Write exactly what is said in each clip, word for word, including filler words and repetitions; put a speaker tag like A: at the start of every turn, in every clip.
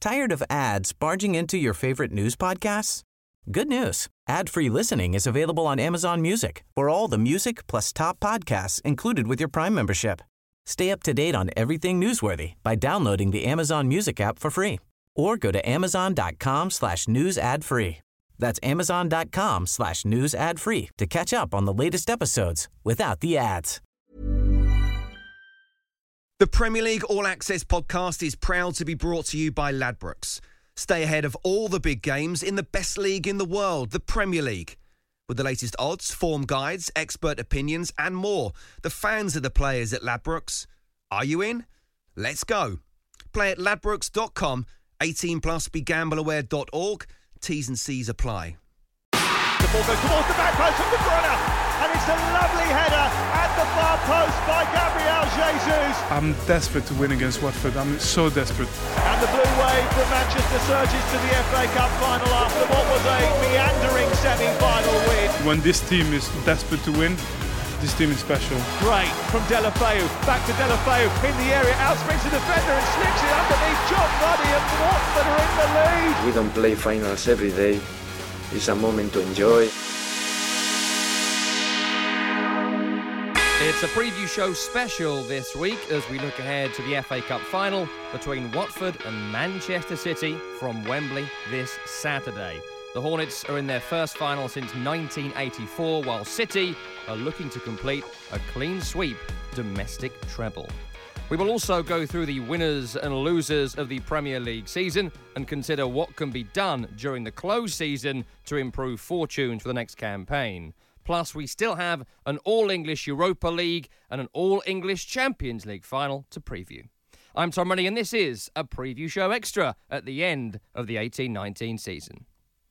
A: Tired of ads barging into your favorite news podcasts? Good news. Ad-free listening is available on Amazon Music for all the music plus top podcasts included with your Prime membership. Stay up to date on everything newsworthy by downloading the Amazon Music app for free or go to amazon.com slash news ad free. That's amazon.com slash news ad free to catch up on the latest episodes without the ads.
B: The Premier League All Access podcast is proud to be brought to you by Ladbrokes. Stay ahead of all the big games in the best league in the world, the Premier League. With the latest odds, form guides, expert opinions and more, the fans are the players at Ladbrokes. Are you in? Let's go. Play at ladbrokes dot com, eighteen plus, be gamble aware dot org. T's and C's apply.
C: The ball goes towards the back post from De Bruyne, and it's a lovely header at the far post by Gabriel Jesus.
D: I'm desperate to win against Watford. I'm so desperate.
C: And the blue wave from Manchester surges to the F A Cup final after what was a meandering semi-final win.
D: When this team is desperate to win, this team is special.
C: Great from Deulofeu, back to Deulofeu in the area, outsprints the defender and slips it underneath John Ruddy, and Watford are in the lead.
E: We don't play finals every day. It's a moment to enjoy.
F: It's a preview show special this week as we look ahead to the F A Cup final between Watford and Manchester City from Wembley this Saturday. The Hornets are in their first final since nineteen eighty-four, while City are looking to complete a clean sweep domestic treble. We will also go through the winners and losers of the Premier League season and consider what can be done during the close season to improve fortunes for the next campaign. Plus, we still have an All-English Europa League and an All-English Champions League final to preview. I'm Tom Rennie, and this is a preview show extra at the end of the eighteen nineteen season.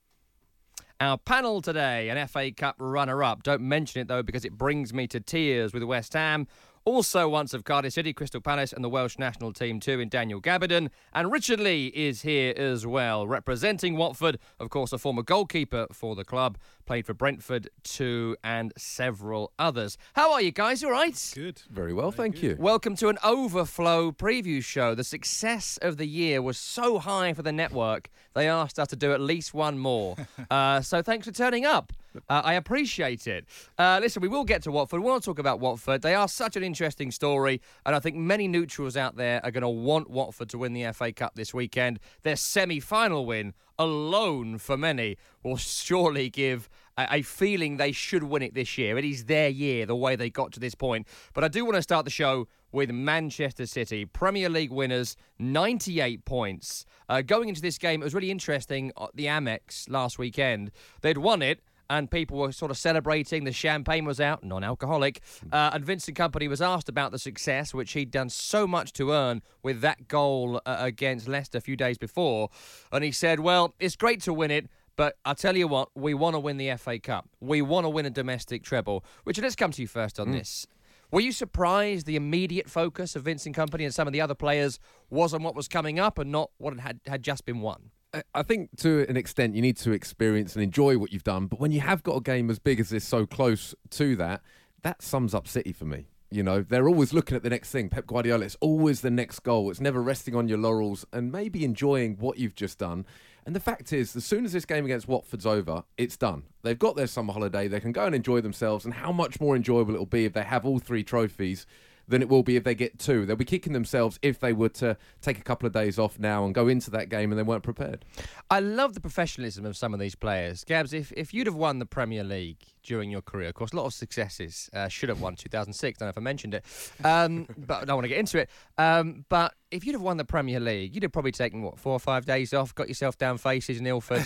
F: Our panel today, an F A Cup runner-up. Don't mention it, though, because it brings me to tears with West Ham. Also once of Cardiff City, Crystal Palace and the Welsh national team too in Daniel Gabardon. And Richard Lee is here as well, representing Watford. Of course, a former goalkeeper for the club, played for Brentford too and several others. How are you guys? All right?
G: Good. Very well, Very thank good. you.
F: Welcome to an overflow preview show. The success of the year was so high for the network, they asked us to do at least one more. uh, so thanks for turning up. Uh, I appreciate it. Uh, listen, we will get to Watford. We want to talk about Watford. They are such an interesting story, and I think many neutrals out there are going to want Watford to win the F A Cup this weekend. Their semi-final win alone for many will surely give a, a feeling they should win it this year. It is their year, the way they got to this point. But I do want to start the show with Manchester City, Premier League winners, ninety-eight points. Uh, going into this game, it was really interesting. The Amex last weekend, they'd won it, and people were sort of celebrating. The champagne was out, non-alcoholic. Uh, and Vincent Kompany was asked about the success, which he'd done so much to earn with that goal uh, against Leicester a few days before. And he said, well, it's great to win it, but I'll tell you what, we want to win the F A Cup. We want to win a domestic treble. Richard, let's come to you first on mm. this. Were you surprised the immediate focus of Vincent Kompany and some of the other players was on what was coming up and not what had, had just been won?
G: I think to an extent you need to experience and enjoy what you've done. But when you have got a game as big as this so close to that, that sums up City for me. You know, they're always looking at the next thing. Pep Guardiola, it's always the next goal. It's never resting on your laurels and maybe enjoying what you've just done. And the fact is, as soon as this game against Watford's over, it's done. They've got their summer holiday. They can go and enjoy themselves. And how much more enjoyable it'll be if they have all three trophies than it will be if they get two. They'll be kicking themselves if they were to take a couple of days off now and go into that game and they weren't prepared.
F: I love the professionalism of some of these players. Gabs, if, if you'd have won the Premier League during your career, of course, a lot of successes, uh, should have won two thousand six, don't know if I mentioned it, um, but I don't want to get into it. Um, but if you'd have won the Premier League, you'd have probably taken, what, four or five days off, got yourself down faces in Ilford,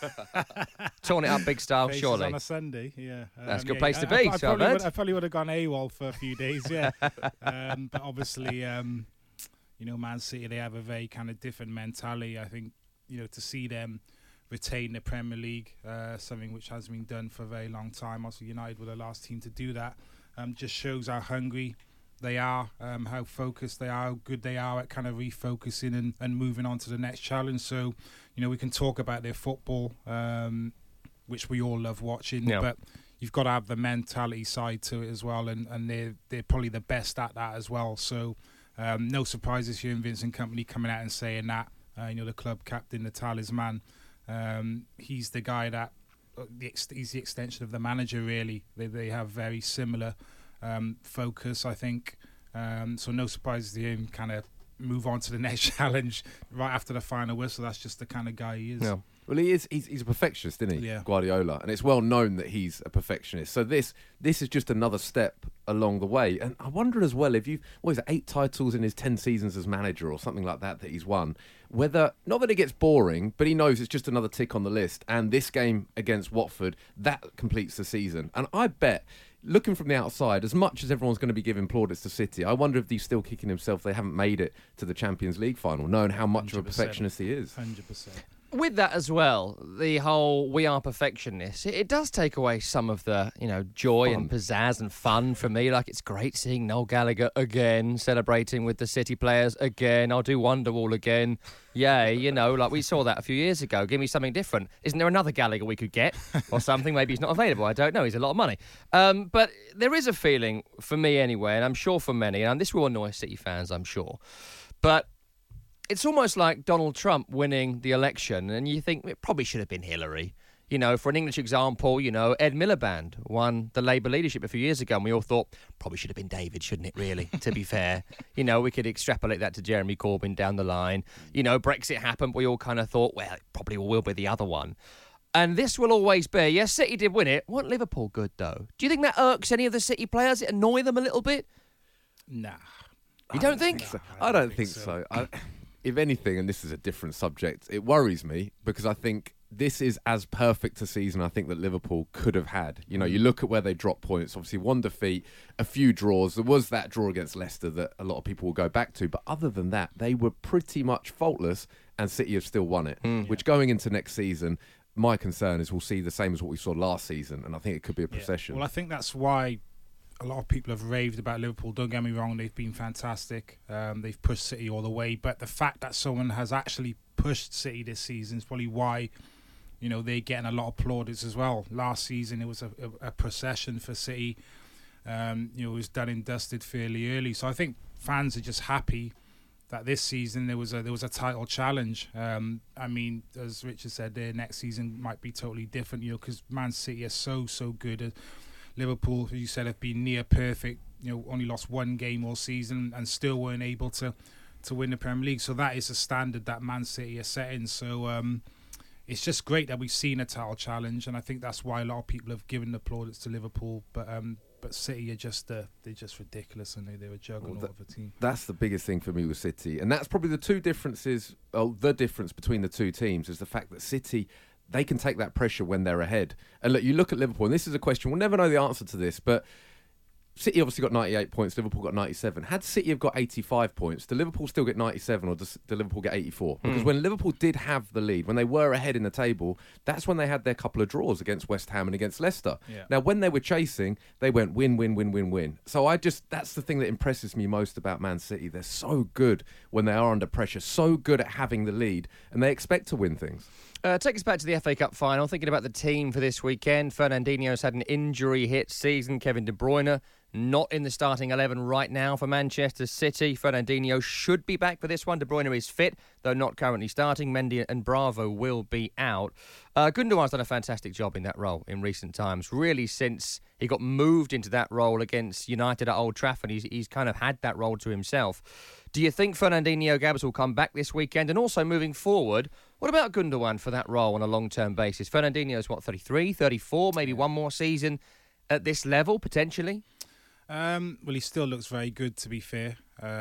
F: torn it up big style,
H: faces
F: surely.
H: on a Sunday, yeah. Um,
F: That's a good
H: yeah,
F: place to
H: I,
F: be,
H: I, I,
F: so
H: probably
F: I've
H: would,
F: heard.
H: I probably would have gone AWOL for a few days, yeah. um, but obviously, um, you know, Man City, they have a very kind of different mentality. I think, you know, to see them retain the Premier League, uh, something which has been done for a very long time. Also, United were the last team to do that. Um, just shows how hungry they are, um, how focused they are, how good they are at kind of refocusing and, and moving on to the next challenge. So, you know, we can talk about their football, um, which we all love watching,
F: yeah.
H: but you've got to have the mentality side to it as well, and, and they're, they're probably the best at that as well. So, um, no surprises here in Vincent Kompany coming out and saying that. uh, you know, the club captain, the talisman. Um, he's the guy that uh, the ex- he's the extension of the manager. Really, they they have very similar um, focus, I think. Um, so no surprise to him kind of move on to the next challenge right after the final whistle. That's just the kind of guy he is.
G: Yeah. Well, he is. He's, he's a perfectionist, isn't he,
H: Yeah.
G: Guardiola? And it's well known that he's a perfectionist. So this this is just another step along the way. And I wonder as well if you've, what is it, eight titles in his ten seasons as manager or something like that that he's won, whether, not that it gets boring, but he knows it's just another tick on the list. And this game against Watford, that completes the season. And I bet, looking from the outside, as much as everyone's going to be giving plaudits to City, I wonder if he's still kicking himself they haven't made it to the Champions League final, knowing how much of a perfectionist he is.
H: one hundred percent.
F: With that as well, the whole we are perfectionists, it, it does take away some of the, you know, joy
G: Fun.
F: and pizzazz and fun for me. Like, it's great seeing Noel Gallagher again, celebrating with the City players again. I'll do Wonderwall again. Yay, you know, like we saw that a few years ago. Give me something different. Isn't there another Gallagher we could get or something? Maybe he's not available. I don't know. He's a lot of money. Um, but there is a feeling, for me anyway, and I'm sure for many, and this will annoy City fans, I'm sure, but it's almost like Donald Trump winning the election, and you think it probably should have been Hillary. You know, for an English example, you know, Ed Miliband won the Labour leadership a few years ago, and we all thought, probably should have been David, shouldn't it, really, to be fair? You know, we could extrapolate that to Jeremy Corbyn down the line. You know, Brexit happened, we all kind of thought, well, it probably will be the other one. And this will always be, yes, City did win it. Weren't Liverpool good, though? Do you think that irks any of the City players? It annoy them a little bit?
H: Nah.
F: You don't think?
G: So. I don't think so. I, if anything, and this is a different subject, it worries me because I think this is as perfect a season I think that Liverpool could have had. You know, you look at where they dropped points, obviously one defeat, a few draws. There was that draw against Leicester that a lot of people will go back to. But other than that, they were pretty much faultless and City have still won it, mm. which going into next season, my concern is we'll see the same as what we saw last season. And I think it could be a procession.
H: Yeah. Well, I think that's why a lot of people have raved about Liverpool. Don't get me wrong, they've been fantastic. Um, they've pushed City all the way. But the fact that someone has actually pushed City this season is probably why, you know, they're getting a lot of plaudits as well. Last season, it was a, a, a procession for City. Um, you know, it was done and dusted fairly early. So I think fans are just happy that this season there was a there was a title challenge. Um, I mean, as Richard said, their next season might be totally different, you know, because Man City are so, so good. Liverpool, as you said, have been near perfect. You know, only lost one game all season and still weren't able to, to win the Premier League. So that is a standard that Man City are setting. So um, it's just great that we've seen a title challenge, and I think that's why a lot of people have given the plaudits to Liverpool. But um, but City are just uh, they're just ridiculous, and they they're a juggernaut well, that, of a team.
G: That's the biggest thing for me with City, and that's probably the two differences. Oh, the difference between the two teams is the fact that City, they can take that pressure when they're ahead. And look, you look at Liverpool, and this is a question, we'll never know the answer to this, but City obviously got ninety-eight points, Liverpool got ninety-seven. Had City have got eighty-five points, do Liverpool still get ninety-seven or does, do Liverpool get eighty-four? Because mm. when Liverpool did have the lead, when they were ahead in the table, that's when they had their couple of draws against West Ham and against Leicester.
H: Yeah.
G: Now, when they were chasing, they went win, win, win, win, win. So I just, that's the thing that impresses me most about Man City. They're so good when they are under pressure, so good at having the lead, and they expect to win things.
F: Uh, take us back to the F A Cup final. Thinking about the team for this weekend, Fernandinho's had an injury-hit season. Kevin De Bruyne not in the starting eleven right now for Manchester City. Fernandinho should be back for this one. De Bruyne is fit, though not currently starting. Mendy and Bravo will be out. Uh, Gundogan's done a fantastic job in that role in recent times. Really, since he got moved into that role against United at Old Trafford, he's, he's kind of had that role to himself. Do you think Fernandinho, Gabs, will come back this weekend? And also moving forward, what about Gundogan for that role on a long-term basis? Fernandinho's what, thirty-three, thirty-four, maybe one more season at this level, potentially?
H: Um, well, he still looks very good, to be fair.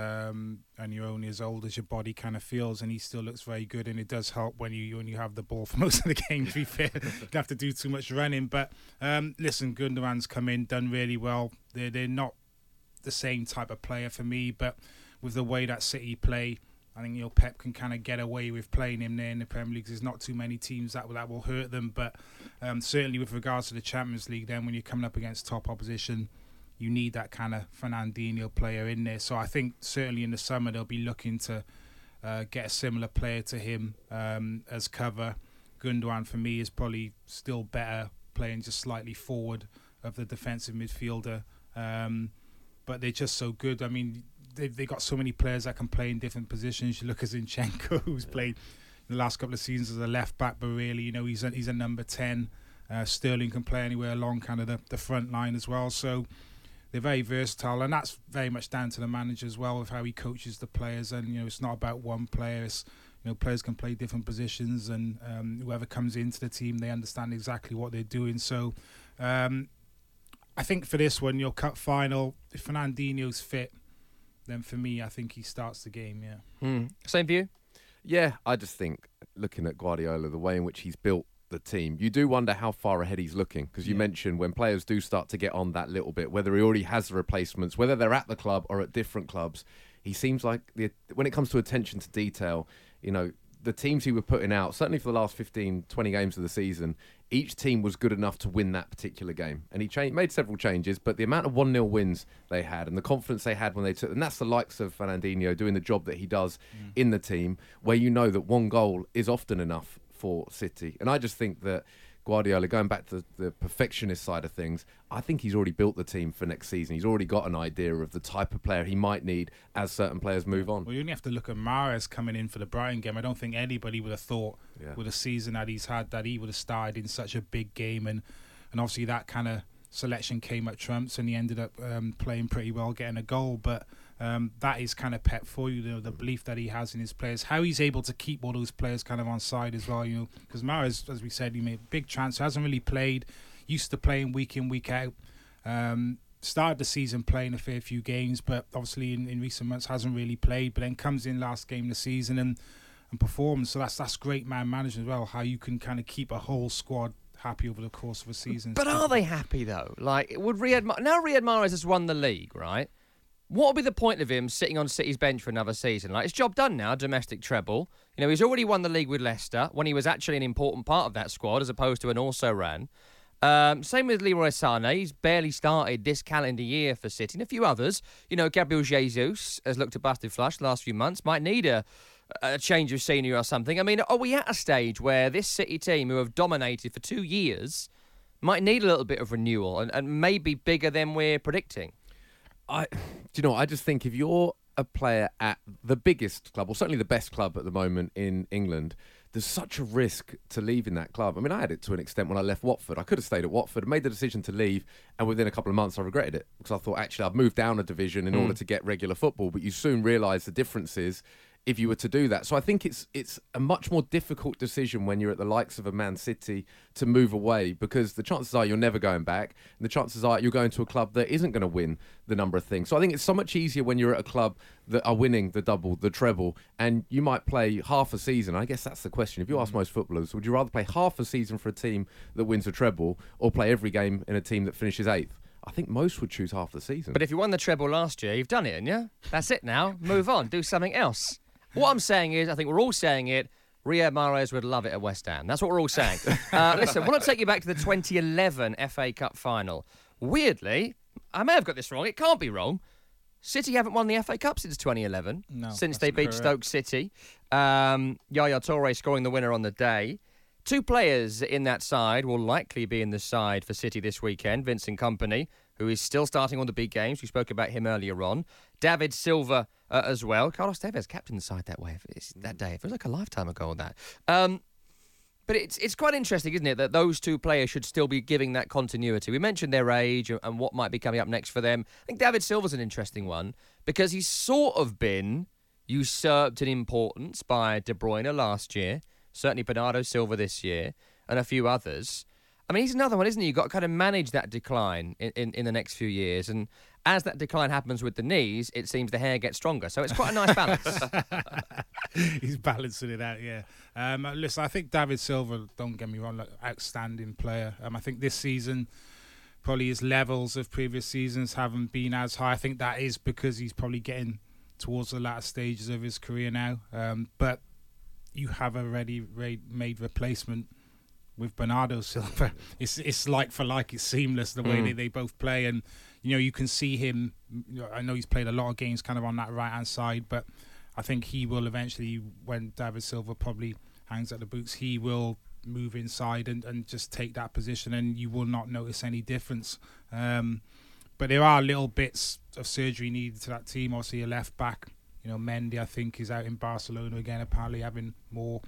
H: Um, and you're only as old as your body kind of feels, and he still looks very good. And it does help when you when you have the ball for most of the game, to be fair. You don't have to do too much running. But um, listen, Gundogan's come in, done really well. They're, they're not the same type of player for me, but with the way that City play, I think, you know, Pep can kind of get away with playing him there in the Premier League. There's not too many teams that will, that will hurt them. But um, certainly with regards to the Champions League, then when you're coming up against top opposition, you need that kind of Fernandinho player in there. So I think certainly in the summer they'll be looking to uh, get a similar player to him um, as cover. Gundogan for me is probably still better, playing just slightly forward of the defensive midfielder. Um, but they're just so good. I mean, they've, they've got so many players that can play in different positions. You look at Zinchenko, who's played in the last couple of seasons as a left back, but really, you know, he's a, he's a number ten. Uh, Sterling can play anywhere along kind of the, the front line as well. So they're very versatile, and that's very much down to the manager as well, with how he coaches the players. And you know, it's not about one player. It's, you know, players can play different positions, and um, whoever comes into the team, they understand exactly what they're doing. So um, I think for this one, your cup final, if Fernandinho's fit, then for me, I think he starts the game. Yeah.
F: Mm. Same view.
G: Yeah, I just think looking at Guardiola, the way in which he's built the team, you do wonder how far ahead he's looking, because you yeah. mentioned when players do start to get on that little bit, whether he already has the replacements, whether they're at the club or at different clubs, he seems like the, when it comes to attention to detail, you know, the teams he were putting out, certainly for the last fifteen, twenty games of the season, each team was good enough to win that particular game. And he cha- made several changes, but the amount of one nil wins they had and the confidence they had when they took, and that's the likes of Fernandinho doing the job that he does mm. in the team, where you know that one goal is often enough for City. And I just think that Guardiola, going back to the perfectionist side of things, I think he's already built the team for next season. He's already got an idea of the type of player he might need as certain players move on.
H: Well, you only have to look at Mahrez coming in for the Brighton game. I don't think anybody would have thought yeah. with the season that he's had that he would have started in such a big game. And, and obviously that kind of selection came at trumps, and he ended up um, playing pretty well, getting a goal. But Um, that is kind of Pep for you, you know, the belief that he has in his players, how he's able to keep all those players kind of on side as well, you know, because Mahrez, as we said, he made a big transfer, hasn't really played, used to playing week in, week out, um, started the season playing a fair few games, but obviously in, in recent months hasn't really played, but then comes in last game of the season and, and performs. So that's that's great man management as well, how you can kind of keep a whole squad happy over the course of a season.
F: But are they happy though? Like, would Riyad Ma- now Riyad Mahrez has won the league, right? What would be the point of him sitting on City's bench for another season? Like, it's job done now, domestic treble. You know, he's already won the league with Leicester when he was actually an important part of that squad as opposed to an also-ran. Um, same with Leroy Sané. He's barely started this calendar year for City. And a few others. You know, Gabriel Jesus has looked a busted flush the last few months. Might need a, a change of scenery or something. I mean, are we at a stage where this City team, who have dominated for two years, might need a little bit of renewal and, and maybe bigger than we're predicting?
G: I, do you know, I just think if you're a player at the biggest club, or certainly the best club at the moment in England, there's such a risk to leaving that club. I mean, I had it to an extent when I left Watford. I could have stayed at Watford and made the decision to leave, and within a couple of months I regretted it, because I thought, actually, I've moved down a division in mm. order to get regular football, but you soon realise the differences if you were to do that. So I think it's it's a much more difficult decision when you're at the likes of a Man City to move away, because the chances are you're never going back, and the chances are you're going to a club that isn't going to win the number of things. So I think it's so much easier when you're at a club that are winning the double, the treble, and you might play half a season. I guess that's the question. If you ask most footballers, would you rather play half a season for a team that wins a treble or play every game in a team that finishes eighth? I think most would choose half the season.
F: But if you won the treble last year, you've done it, haven't you? That's it now. Move on. Do something else. What I'm saying is, I think we're all saying it, Riyad Mahrez would love it at West Ham. That's what we're all saying. Uh, listen, I want to take you back to the twenty eleven F A Cup final. Weirdly, I may have got this wrong, it can't be wrong, City haven't won the F A Cup since twenty eleven,
H: no,
F: since they beat
H: correct.
F: Stoke City. Um, Yaya Toure scoring the winner on the day. Two players in that side will likely be in the side for City this weekend. Vincent Kompany, who is still starting on the big games. We spoke about him earlier on. David Silva uh, as well. Carlos Tevez captained the side that way it's, that day. It feels like a lifetime ago on that. Um, but it's it's quite interesting, isn't it, that those two players should still be giving that continuity. We mentioned their age and, and what might be coming up next for them. I think David Silva's an interesting one because he's sort of been usurped in importance by De Bruyne last year. Certainly Bernardo Silva this year, and a few others. I mean, he's another one, isn't he? You've got to kind of manage that decline in, in, in the next few years. And as that decline happens with the knees, it seems the hair gets stronger. So it's quite a nice balance.
H: He's balancing it out, yeah. Um, listen, I think David Silva, don't get me wrong, like, outstanding player. Um, I think this season, probably his levels of previous seasons haven't been as high. I think that is because he's probably getting towards the latter stages of his career now. Um, but you have a ready-made replacement with Bernardo Silva. It's it's like for like. It's seamless the way mm. they, they both play, and you know you can see him. You know, I know he's played a lot of games kind of on that right hand side, but I think he will eventually, when David Silva probably hangs at the boots, he will move inside and, and just take that position, and you will not notice any difference. Um, but there are little bits of surgery needed to that team. Obviously, a left back, you know, Mendy, I think, is out in Barcelona again, apparently having more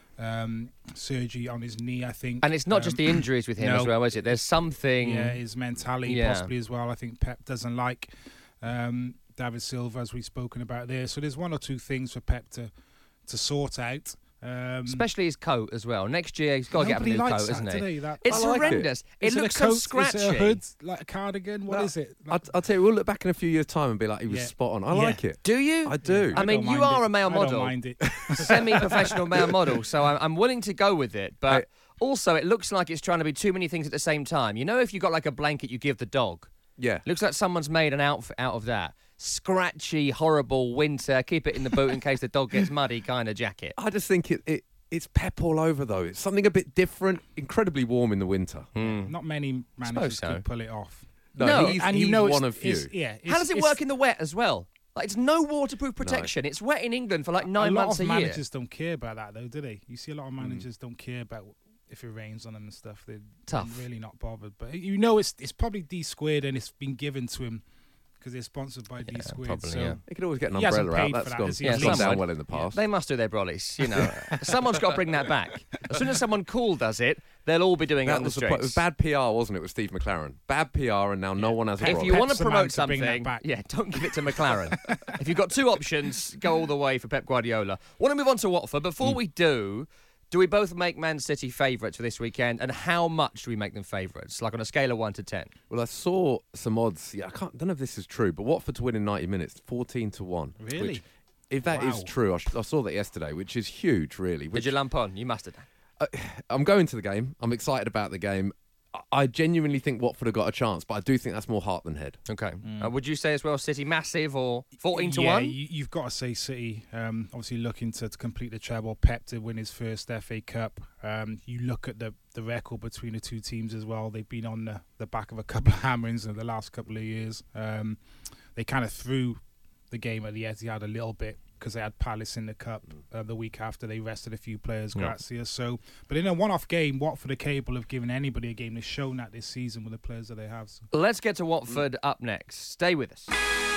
H: um, surgery on his knee, I think.
F: And it's not
H: um,
F: just the injuries with him
H: no,
F: as well, is it? There's something...
H: Yeah, his mentality
F: yeah.
H: possibly as well. I think Pep doesn't like um, David Silva, as we've spoken about there. So there's one or two things for Pep to, to sort out. Um,
F: Especially his coat as well. Next year he's got to get a new coat,
H: that,
F: isn't he?
H: he? That,
F: it's
G: like
F: horrendous. It,
H: it
F: looks
H: it a coat,
F: so scratchy.
H: Is it a hood, like a cardigan? What
G: no,
H: is it?
G: I'll, I'll tell you, we'll look back in a few years' time and be like, he was
H: Yeah.
G: spot on. I
H: Yeah.
G: like it.
F: Do you?
G: I do.
F: I mean,
H: don't
F: you
H: mind
F: are
H: it.
F: a male
H: I
F: model.
H: don't mind it.
F: Semi-professional male model, so I'm, I'm willing to go with it. But
G: I-
F: also, it looks like it's trying to be too many things at the same time. You know, if you got like a blanket you give the dog,
G: Yeah.
F: looks like someone's made an outfit out of that. Scratchy, horrible winter, keep it in the boot in case the dog gets muddy kind of jacket.
G: I just think it, it it's Pep all over, though. It's something a bit different, incredibly warm in the winter.
H: Not many managers
F: so.
H: could pull it off.
G: No,
F: No,
G: he's,
H: and
G: he's
H: you know,
G: one
H: it's,
G: of few.
H: it's, yeah. It's,
F: How does it
H: it's-
F: work in the wet as well? Like, it's no waterproof protection. It's wet in England for like nine
H: a lot
F: months
H: of
F: a year.
H: managers don't care about that, though, do they? You see a lot of managers don't care about if it rains on them and stuff. They're
F: Tough.
H: they're really not bothered. But you know, it's it's probably D squared and it's been given to him because they're sponsored by D squared.
F: probably,
H: so
F: yeah.
G: He could always get an
H: He hasn't
G: umbrella out.
H: paid for
G: That's
H: that,
G: gone,
H: has he?
F: Yeah,
G: that's gone
F: someone-
G: down well in the past.
F: They must do their brollies, you know. Someone's got to bring that back. As soon as someone cool does it, they'll all be doing it
G: That
F: on the
G: was the po-
F: streets.
G: it was bad P R, wasn't it, with Steve McLaren? Bad P R, and now no one has a
H: Pep-
F: If
G: problem.
F: you
H: Pep's
F: want to
H: the man
F: promote
H: to bring that
F: something,
H: back.
F: yeah, don't give it to McLaren. If you've got two options, go all the way for Pep Guardiola. Want to move on to Watford. Before we do, do we both make Man City favourites for this weekend? And how much do we make them favourites? Like on a scale of one to ten?
G: Well, I saw some odds. Yeah, I can't. Don't know if this is true, but Watford to win in ninety minutes, fourteen to one.
H: Really?
G: Which, if that is
H: Wow.
G: true, I, sh- I saw that yesterday, which is huge, really.
F: Did
G: Which,
F: you lump on? You must have done.
G: uh, I'm going to the game. I'm excited about the game. I, I genuinely think Watford have got a chance, but I do think that's more heart than head.
F: Okay. Uh, would you say as well, City massive or fourteen to
H: yeah,
F: one?
H: you, you've got to say City. Um, obviously, looking to, to complete the treble. Pep to win his first F A Cup. Um, you look at the, the record between the two teams as well. They've been on the, the back of a couple of hammerings in the last couple of years. Um, they kind of threw the game at the Etihad a little bit because they had Palace in the cup uh, the week after. They rested a few players,
F: Yeah.
H: Grazia. So, but in a one-off game, Watford are capable of giving anybody a game. They've shown that this season with the players that they have. So.
F: Let's get to Watford up next. Stay with us.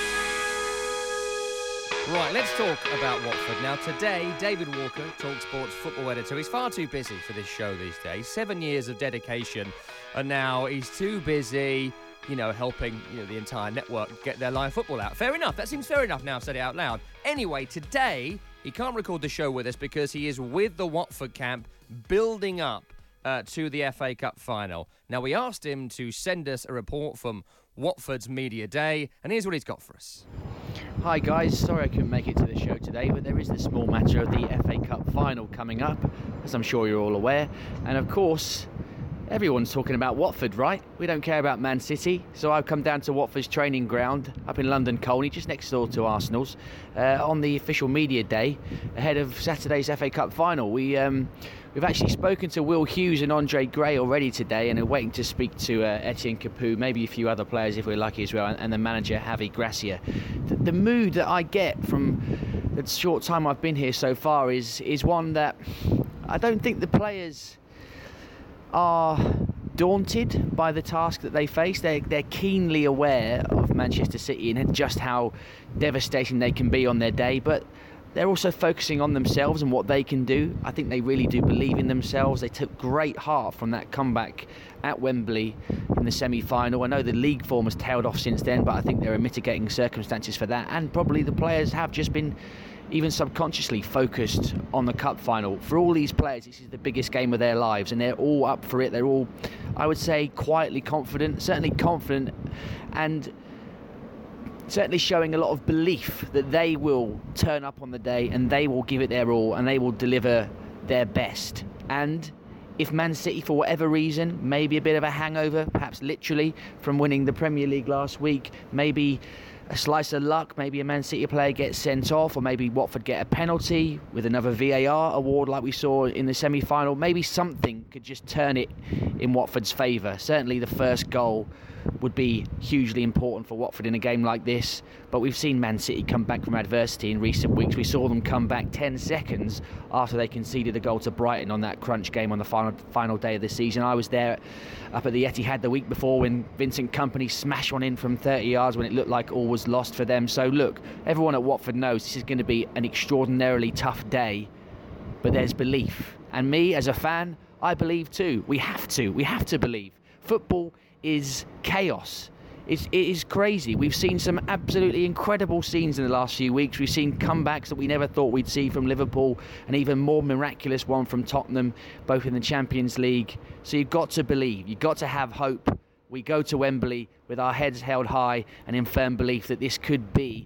F: Right, let's talk about Watford. Now, today, David Walker, TalkSport's football editor, he's far too busy for this show these days. Seven years of dedication, and now he's too busy, you know, helping you know, the entire network get their live football out. Fair enough. That seems fair enough now I've said it out loud. Anyway, today, he can't record the show with us because he is with the Watford camp building up uh, to the F A Cup final. Now, we asked him to send us a report from Watford's Media Day, and here's what he's got for us.
I: Hi guys, sorry I couldn't make it to the show today, but there is the small matter of the F A Cup final coming up, as I'm sure you're all aware. And of course, everyone's talking about Watford, right? We don't care about Man City, so I've come down to Watford's training ground up in London Colney, just next door to Arsenal's, uh, on the official media day ahead of Saturday's F A Cup final. We, um, we've actually spoken to Will Hughes and Andre Gray already today, and are waiting to speak to uh, Etienne Capoue, maybe a few other players if we're lucky as well, and, and the manager Javi Gracia. The, the mood that I get from the short time I've been here so far is is one that I don't think the players are daunted by the task that they face. They're, they're keenly aware of Manchester City and just how devastating they can be on their day, but they're also focusing on themselves and what they can do. I think they really do believe in themselves. They took great heart from that comeback at Wembley in the semi-final. I know the league form has tailed off since then, but I think there are mitigating circumstances for that, and probably the players have just been even subconsciously focused on the cup final. For all these players, this is the biggest game of their lives, and they're all up for it. They're all, I would say, quietly confident, certainly confident, and certainly showing a lot of belief that they will turn up on the day and they will give it their all and they will deliver their best. And if Man City, for whatever reason, maybe a bit of a hangover, perhaps literally, from winning the Premier League last week, maybe a slice of luck, maybe a Man City player gets sent off, or maybe Watford get a penalty with another V A R award like we saw in the semi-final, maybe something could just turn it in Watford's favour. Certainly the first goal would be hugely important for Watford in a game like this. But we've seen Man City come back from adversity in recent weeks. We saw them come back ten seconds after they conceded a goal to Brighton on that crunch game on the final final day of the season. I was there up at the Etihad the week before when Vincent Kompany smashed one in from thirty yards when it looked like all was lost for them. So look, everyone at Watford knows this is going to be an extraordinarily tough day, but there's belief. And me, as a fan, I believe too. We have to. We have to believe. Football is chaos. It's, it is crazy. We've seen some absolutely incredible scenes in the last few weeks. We've seen comebacks that we never thought we'd see from Liverpool, an even more miraculous one from Tottenham, both in the Champions League. So you've got to believe. You've got to have hope. We go to Wembley with our heads held high and in firm belief that this could be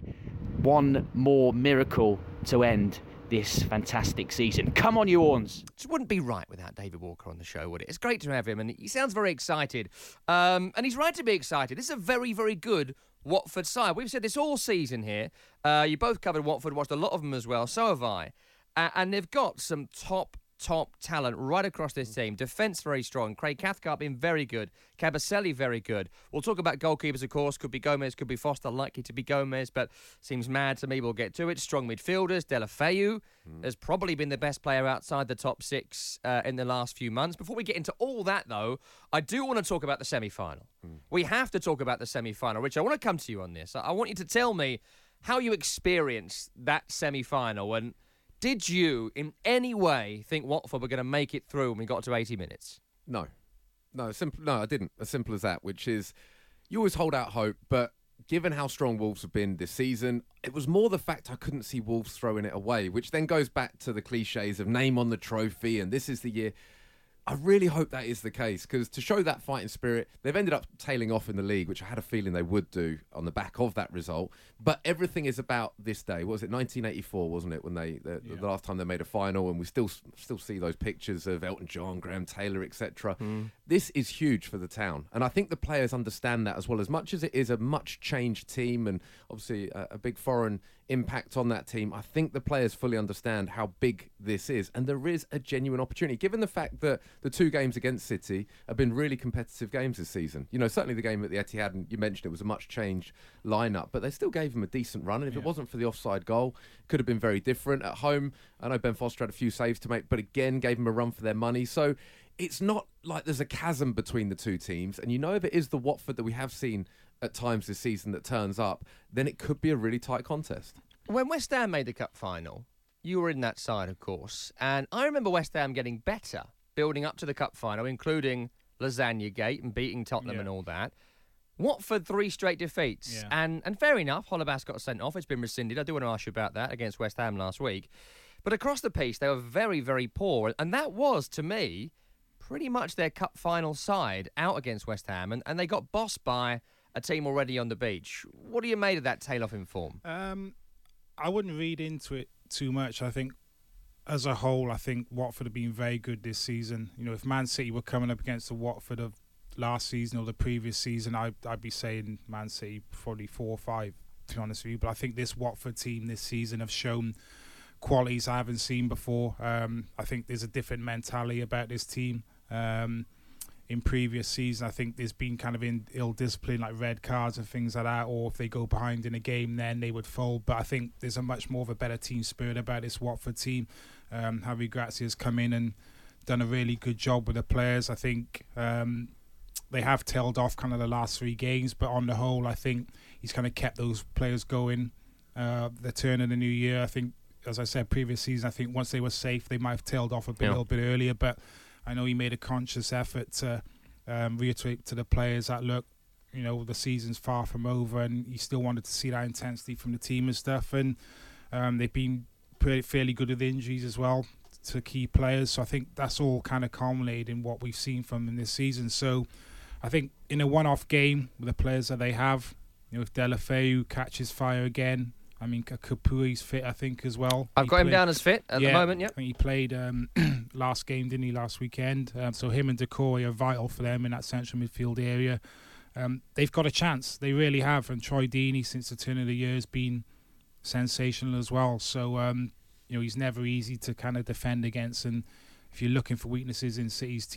I: one more miracle to end this fantastic season. Come on, you Orns.
F: It wouldn't be right without David Walker on the show, would it? It's great to have him, and he sounds very excited. Um, and he's right to be excited. This is a very, very good Watford side. We've said this all season here. Uh, you both covered Watford, watched a lot of them as well. So have I. Uh, and they've got some top, top talent right across this team. Defence very strong. Craig Cathcart been very good. Kabasele very good. We'll talk about goalkeepers, of course. Could be Gomez, could be Foster. Likely to be Gomez, but seems mad to me. We'll get to it. Strong midfielders. Deulofeu mm. has probably been the best player outside the top six uh, in the last few months. Before we get into all that, though, I do want to talk about the semi-final. Mm. We have to talk about the semi-final. Rich, I want to come to you on this. I want you to tell me how you experienced that semi-final, and did you, in any way, think Watford were going to make it through when we got to eighty minutes?
G: No. No, simple, no, I didn't. As simple as that, which is, you always hold out hope, but given how strong Wolves have been this season, it was more the fact I couldn't see Wolves throwing it away, which then goes back to the cliches of name on the trophy and this is the year. I really hope that is the case, because to show that fighting spirit, they've ended up tailing off in the league, which I had a feeling they would do on the back of that result. But everything is about this day. What was it, nineteen eighty-four, wasn't it, when they the, yeah. the last time they made a final, and we still still see those pictures of Elton John, Graham Taylor, et cetera. Mm. This is huge for the town, and I think the players understand that as well. As much as it is a much changed team, and obviously a, a big foreign impact on that team, I think the players fully understand how big this is, and there is a genuine opportunity, given the fact that the two games against City have been really competitive games this season. You know, certainly the game at the Etihad, and you mentioned it was a much changed lineup, but they still gave them a decent run, and if yeah. it wasn't for the offside goal, it could have been very different. At home, I know Ben Foster had a few saves to make, but again gave them a run for their money. So it's not like there's a chasm between the two teams, and you know, if it is the Watford that we have seen at times this season that turns up, then it could be a really tight contest.
F: When West Ham made the cup final, you were in that side, of course, and I remember West Ham getting better building up to the cup final, including Lasagna Gate and beating Tottenham yeah. and all that. Watford, three straight defeats, yeah. and and fair enough, Holebas got sent off. It's been rescinded. I do want to ask you about that against West Ham last week. But across the piece, they were very, very poor, and that was, to me, pretty much their cup final side out against West Ham, and, and they got bossed by a team already on the beach. What do you made of that tail-off in form?
H: Um, I wouldn't read into it too much. I think, as a whole, I think Watford have been very good this season. You know, if Man City were coming up against the Watford of last season or the previous season, I'd, I'd be saying Man City probably four or five, to be honest with you. But I think this Watford team this season have shown qualities I haven't seen before. Um, I think there's a different mentality about this team. Um, in previous seasons, I think there's been kind of in ill discipline, like red cards and things like that, or if they go behind in a game, then they would fold. But I think there's a much more of a better team spirit about this Watford team. Um, Javi Gracia has come in and done a really good job with the players. I think um, they have tailed off kind of the last three games, but on the whole, I think he's kind of kept those players going. Uh, the turn of the new year, I think, as I said, previous season, I think once they were safe, they might have tailed off a bit, yeah. little bit earlier, but I know he made a conscious effort to um, reiterate to the players that, look, you know, the season's far from over, and he still wanted to see that intensity from the team and stuff. And um, they've been pretty, fairly good with injuries as well to key players. So I think that's all kind of culminated in what we've seen from them this season. So I think in a one-off game with the players that they have, you know, if Deulofeu catches fire again, I mean, Kapuri's fit, I think, as well.
F: I've
H: he
F: got
H: played,
F: him down as fit at
H: yeah,
F: the moment, yeah.
H: I think he played um, last game, didn't he, last weekend? Um, so him and Decore are vital for them in that central midfield area. Um, they've got a chance. They really have. And Troy Deeney, since the turn of the year, has been sensational as well. So, um, you know, he's never easy to kind of defend against. And if you're looking for weaknesses in City's team,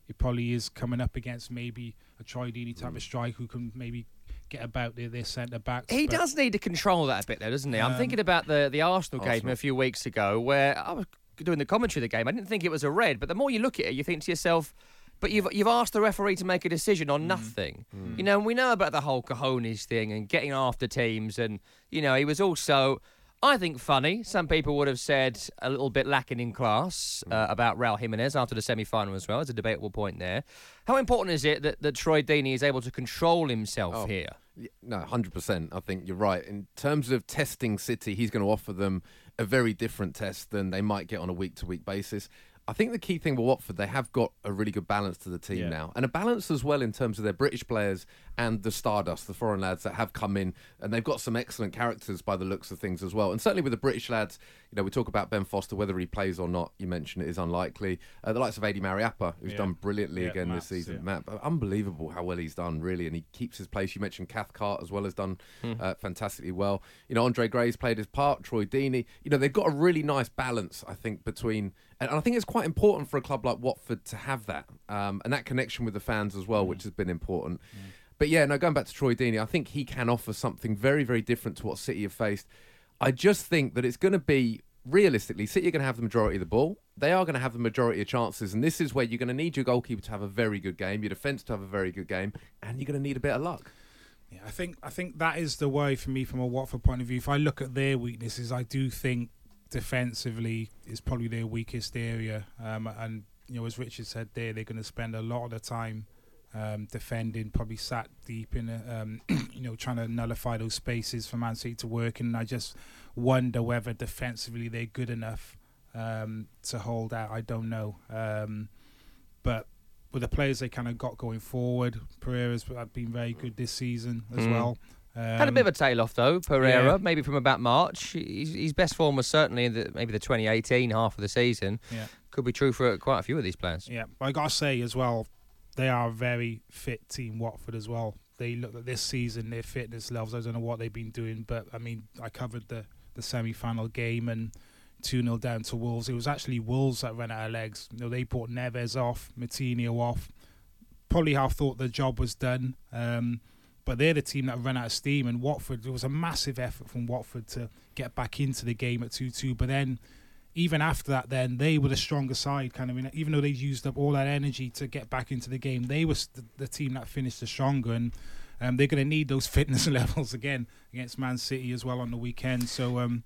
H: it probably is coming up against maybe a Troy Deeney type mm. of striker who can maybe get about their, their centre backs.
F: He
H: but,
F: does need to control that a bit, though, doesn't he?
H: Um,
F: I'm thinking about the the Arsenal,
G: Arsenal.
F: game a few weeks ago, where I was doing the commentary of the game. I didn't think it was a red, but the more you look at it, you think to yourself, but you've you've asked the referee to make a decision on mm. nothing. Mm. You know, and we know about the whole cojones thing and getting after teams, and you know, he was also, I think, funny. Some people would have said a little bit lacking in class uh, about Raul Jimenez after the semi-final as well. It's a debatable point there. How important is it that, that Troy Deeney is able to control himself
G: oh,
F: here?
G: No, one hundred percent. I think you're right. In terms of testing City, he's going to offer them a very different test than they might get on a week-to-week basis. I think the key thing with Watford, they have got a really good balance to the team yeah. now. And a balance as well in terms of their British players and the Stardust, the foreign lads that have come in. And they've got some excellent characters by the looks of things as well. And certainly with the British lads, you know, we talk about Ben Foster, whether he plays or not, you mentioned it is unlikely. Uh, the likes of Adi Mariappa, who's yeah. done brilliantly
H: yeah,
G: again
H: Matt's,
G: this season.
H: Yeah.
G: Matt, unbelievable how well he's done, really. And he keeps his place. You mentioned Cathcart as well as done hmm. uh, fantastically well. You know, Andre Gray's played his part, Troy Deeney. You know, they've got a really nice balance, I think, between... And I think it's quite important for a club like Watford to have that, um, and that connection with the fans as well, mm. which has been important. Mm. But yeah, no, going back to Troy Deeney, I think he can offer something very, very different to what City have faced. I just think that it's going to be, realistically, City are going to have the majority of the ball. They are going to have the majority of chances, and this is where you're going to need your goalkeeper to have a very good game, your defence to have a very good game, and you're going to need a bit of luck.
H: Yeah, I think I think that is the way for me from a Watford point of view. If I look at their weaknesses, I do think defensively is probably their weakest area, um, and you know, as Richard said there, they're going to spend a lot of the time um, defending, probably sat deep in, a, um, you know, trying to nullify those spaces for Man City to work. And I just wonder whether defensively they're good enough um, to hold out. I don't know, um, but with the players they kind of got going forward, Pereira's been very good this season as mm. well. Um,
F: Had a bit of a tail off though, Pereira.
H: Yeah.
F: Maybe from about March. His, his best form was certainly in the, maybe the twenty eighteen half of the season.
H: Yeah.
F: Could be true for quite a few of these players.
H: Yeah, but I gotta say as well, they are a very fit team, Watford as well. They look at this season, their fitness levels. I don't know what they've been doing, but I mean, I covered the the semi-final game and two nil down to Wolves. It was actually Wolves that ran out of legs. You know, they brought Neves off, Moutinho off. Probably half thought the job was done. Um, But they're the team that ran out of steam, and Watford, there was a massive effort from Watford to get back into the game at two two. But then, even after that, then they were the stronger side, kind of. Even though they used up all that energy to get back into the game, they were the, the team that finished the stronger, and um, they're going to need those fitness levels again against Man City as well on the weekend. So. Um,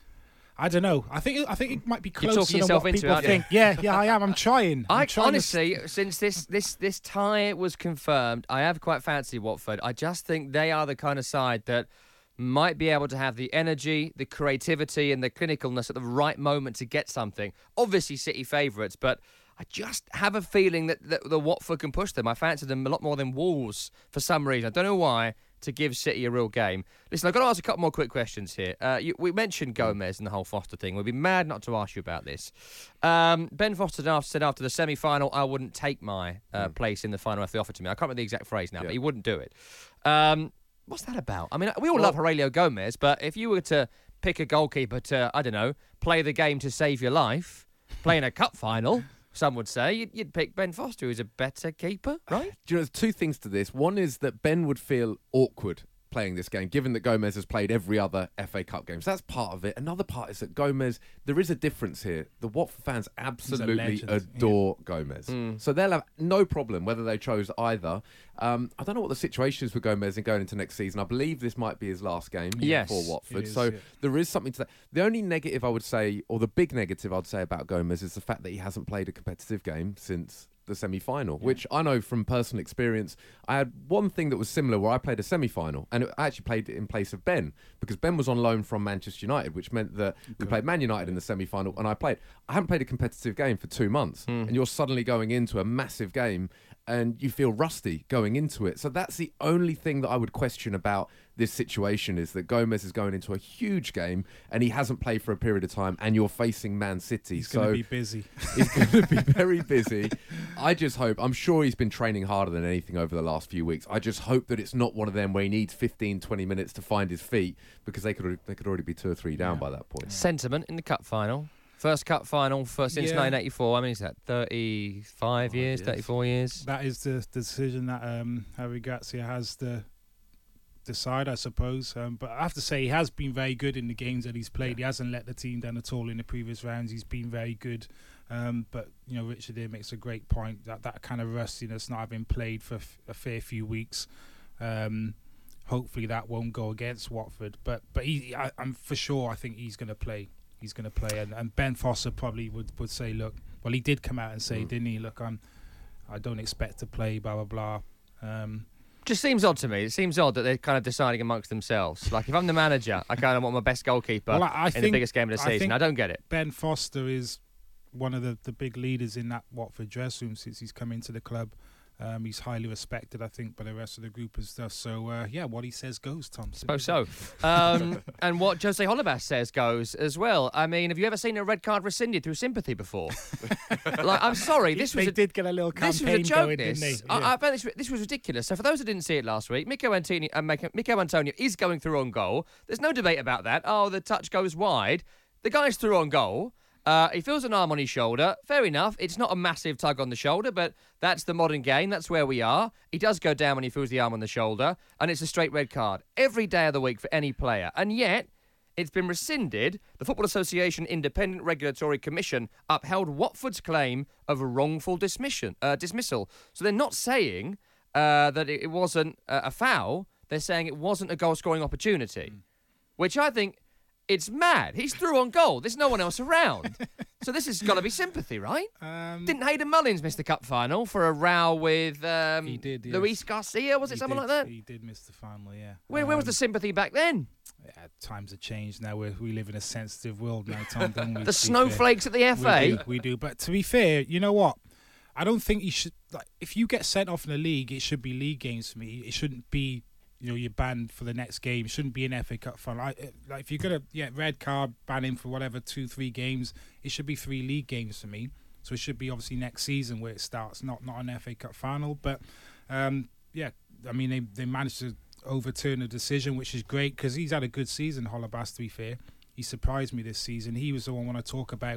H: I don't know. I think I think it might be closer
F: You're talking yourself
H: than what
F: into
H: people
F: it,
H: think. Yeah, yeah, I am. I'm trying. I'm
F: I
H: trying
F: honestly,
H: to...
F: since this, this this tie was confirmed, I have quite fancied Watford. I just think they are the kind of side that might be able to have the energy, the creativity, and the clinicalness at the right moment to get something. Obviously, City favourites, but I just have a feeling that, that the Watford can push them. I fancy them a lot more than Wolves for some reason. I don't know why. To give City a real game. Listen, I've got to ask a couple more quick questions here. Uh, you, we mentioned Gomez and the whole Foster thing. We'd be mad not to ask you about this. Um, Ben Foster said after the semi-final, I wouldn't take my uh, mm. place in the final if they offered to me. I can't remember the exact phrase now, yeah. but he wouldn't do it. Um, what's that about? I mean, we all well, love Aurelio Gomez, but if you were to pick a goalkeeper to, I don't know, play the game to save your life, play in a cup final... Some would say you'd, you'd pick Ben Foster, who's a better keeper, right?
G: Do you know, there's two things to this. One is that Ben would feel awkward playing this game, given that Gomez has played every other F A Cup game. So that's part of it. Another part is that Gomez, there is a difference here. The Watford fans absolutely adore yeah. Gomez. Mm. So they'll have no problem whether they chose either. Um, I don't know what the situation is with Gomez in going into next season. I believe this might be his last game
F: yes,
G: for Watford.
F: is,
G: so
F: yeah.
G: there is something to that. The only negative I would say, or the big negative I'd say about Gomez is the fact that he hasn't played a competitive game since the semi-final, yeah. which I know from personal experience. I had one thing that was similar where I played a semi-final, and I actually played it in place of Ben, because Ben was on loan from Manchester United, which meant that okay. we played Man United in the semi-final, and I played. I haven't played a competitive game for two months, mm. and you're suddenly going into a massive game, and you feel rusty going into it. So that's the only thing that I would question about this situation, is that Gomez is going into a huge game and he hasn't played for a period of time, and you're facing Man City.
H: He's
G: so
H: going to be busy.
G: He's going to be very busy. I just hope, I'm sure he's been training harder than anything over the last few weeks. I just hope that it's not one of them where he needs fifteen, twenty minutes to find his feet, because they could they could already be two or three down yeah. by that point.
F: Sentiment in the cup final. First cup final for since
H: Yeah.
F: nineteen eighty-four. I mean, is that thirty-five
G: Five
F: years,
G: years.
F: thirty-four years?
H: That is the, the decision that um, Harry Grazia has to decide, I suppose. Um, but I have to say, he has been very good in the games that he's played. He hasn't let the team down at all in the previous rounds. He's been very good. Um, but, you know, Richard here makes a great point, that that kind of rustiness, not having played for f- a fair few weeks, um, hopefully that won't go against Watford. But but he, I, I'm for sure, I think he's going to play. He's going to play. And, and Ben Foster probably would, would say, look, well, he did come out and say, mm. didn't he, look, I'm, I don't expect to play, blah, blah, blah. Um,
F: Just seems odd to me. It seems odd that they're kind of deciding amongst themselves. Like, if I'm the manager, I kind of want my best goalkeeper
H: well, I, I
F: in
H: think,
F: the biggest game of the
H: I
F: season. I, don't get it.
H: Ben Foster is one of the, the big leaders in that Watford dressing room since he's come into the club. Um, he's highly respected, I think, by the rest of the group and stuff. So, uh, yeah, what he says goes, Tom.
F: Suppose so. Um, and what Jose Holebas says goes as well. I mean, have you ever seen a red card rescinded through sympathy before? Like, I'm sorry, this was
H: they
F: a,
H: did get a little campaign
F: this was a joke.
H: going,
F: This,
H: didn't they?
F: I,
H: Yeah.
F: I bet this, this was ridiculous. So, for those who didn't see it last week, Mikel Antonio, uh, Mikel Antonio is going through on goal. There's no debate about that. Oh, the touch goes wide. The guy's through on goal. Uh, he feels an arm on his shoulder. Fair enough. It's not a massive tug on the shoulder, but that's the modern game. That's where we are. He does go down when he feels the arm on the shoulder, and it's a straight red card every day of the week for any player. And yet, it's been rescinded. The Football Association Independent Regulatory Commission upheld Watford's claim of a wrongful dismission, uh, dismissal. So they're not saying uh, that it wasn't uh, a foul. They're saying it wasn't a goal-scoring opportunity, mm. which I think... It's mad. He's through on goal. There's no one else around. So this has got to be sympathy, right? Um, Didn't Hayden Mullins miss the cup final for a row with um,
H: he did, yes.
F: Luis Garcia? Was it
H: he
F: someone
H: did,
F: like that?
H: He did miss the final, yeah.
F: Where,
H: um,
F: where was the sympathy back then?
H: Yeah, times have changed now. We're, we live in a sensitive world now, Tom, don't we?
F: The snowflakes at the F A?
H: We do, we do. But to be fair, you know what? I don't think you should... Like, if you get sent off in the league, it should be league games for me. It shouldn't be... You know, you're banned for the next game. It shouldn't be an F A Cup final. I, like, if you're gonna yeah, red card, ban him for whatever two, three games. It should be three league games for me. So it should be obviously next season where it starts, not not an F A Cup final. But um, yeah, I mean they they managed to overturn the decision, which is great because he's had a good season. Holebas, to be fair, he surprised me this season. He was the one when I talk about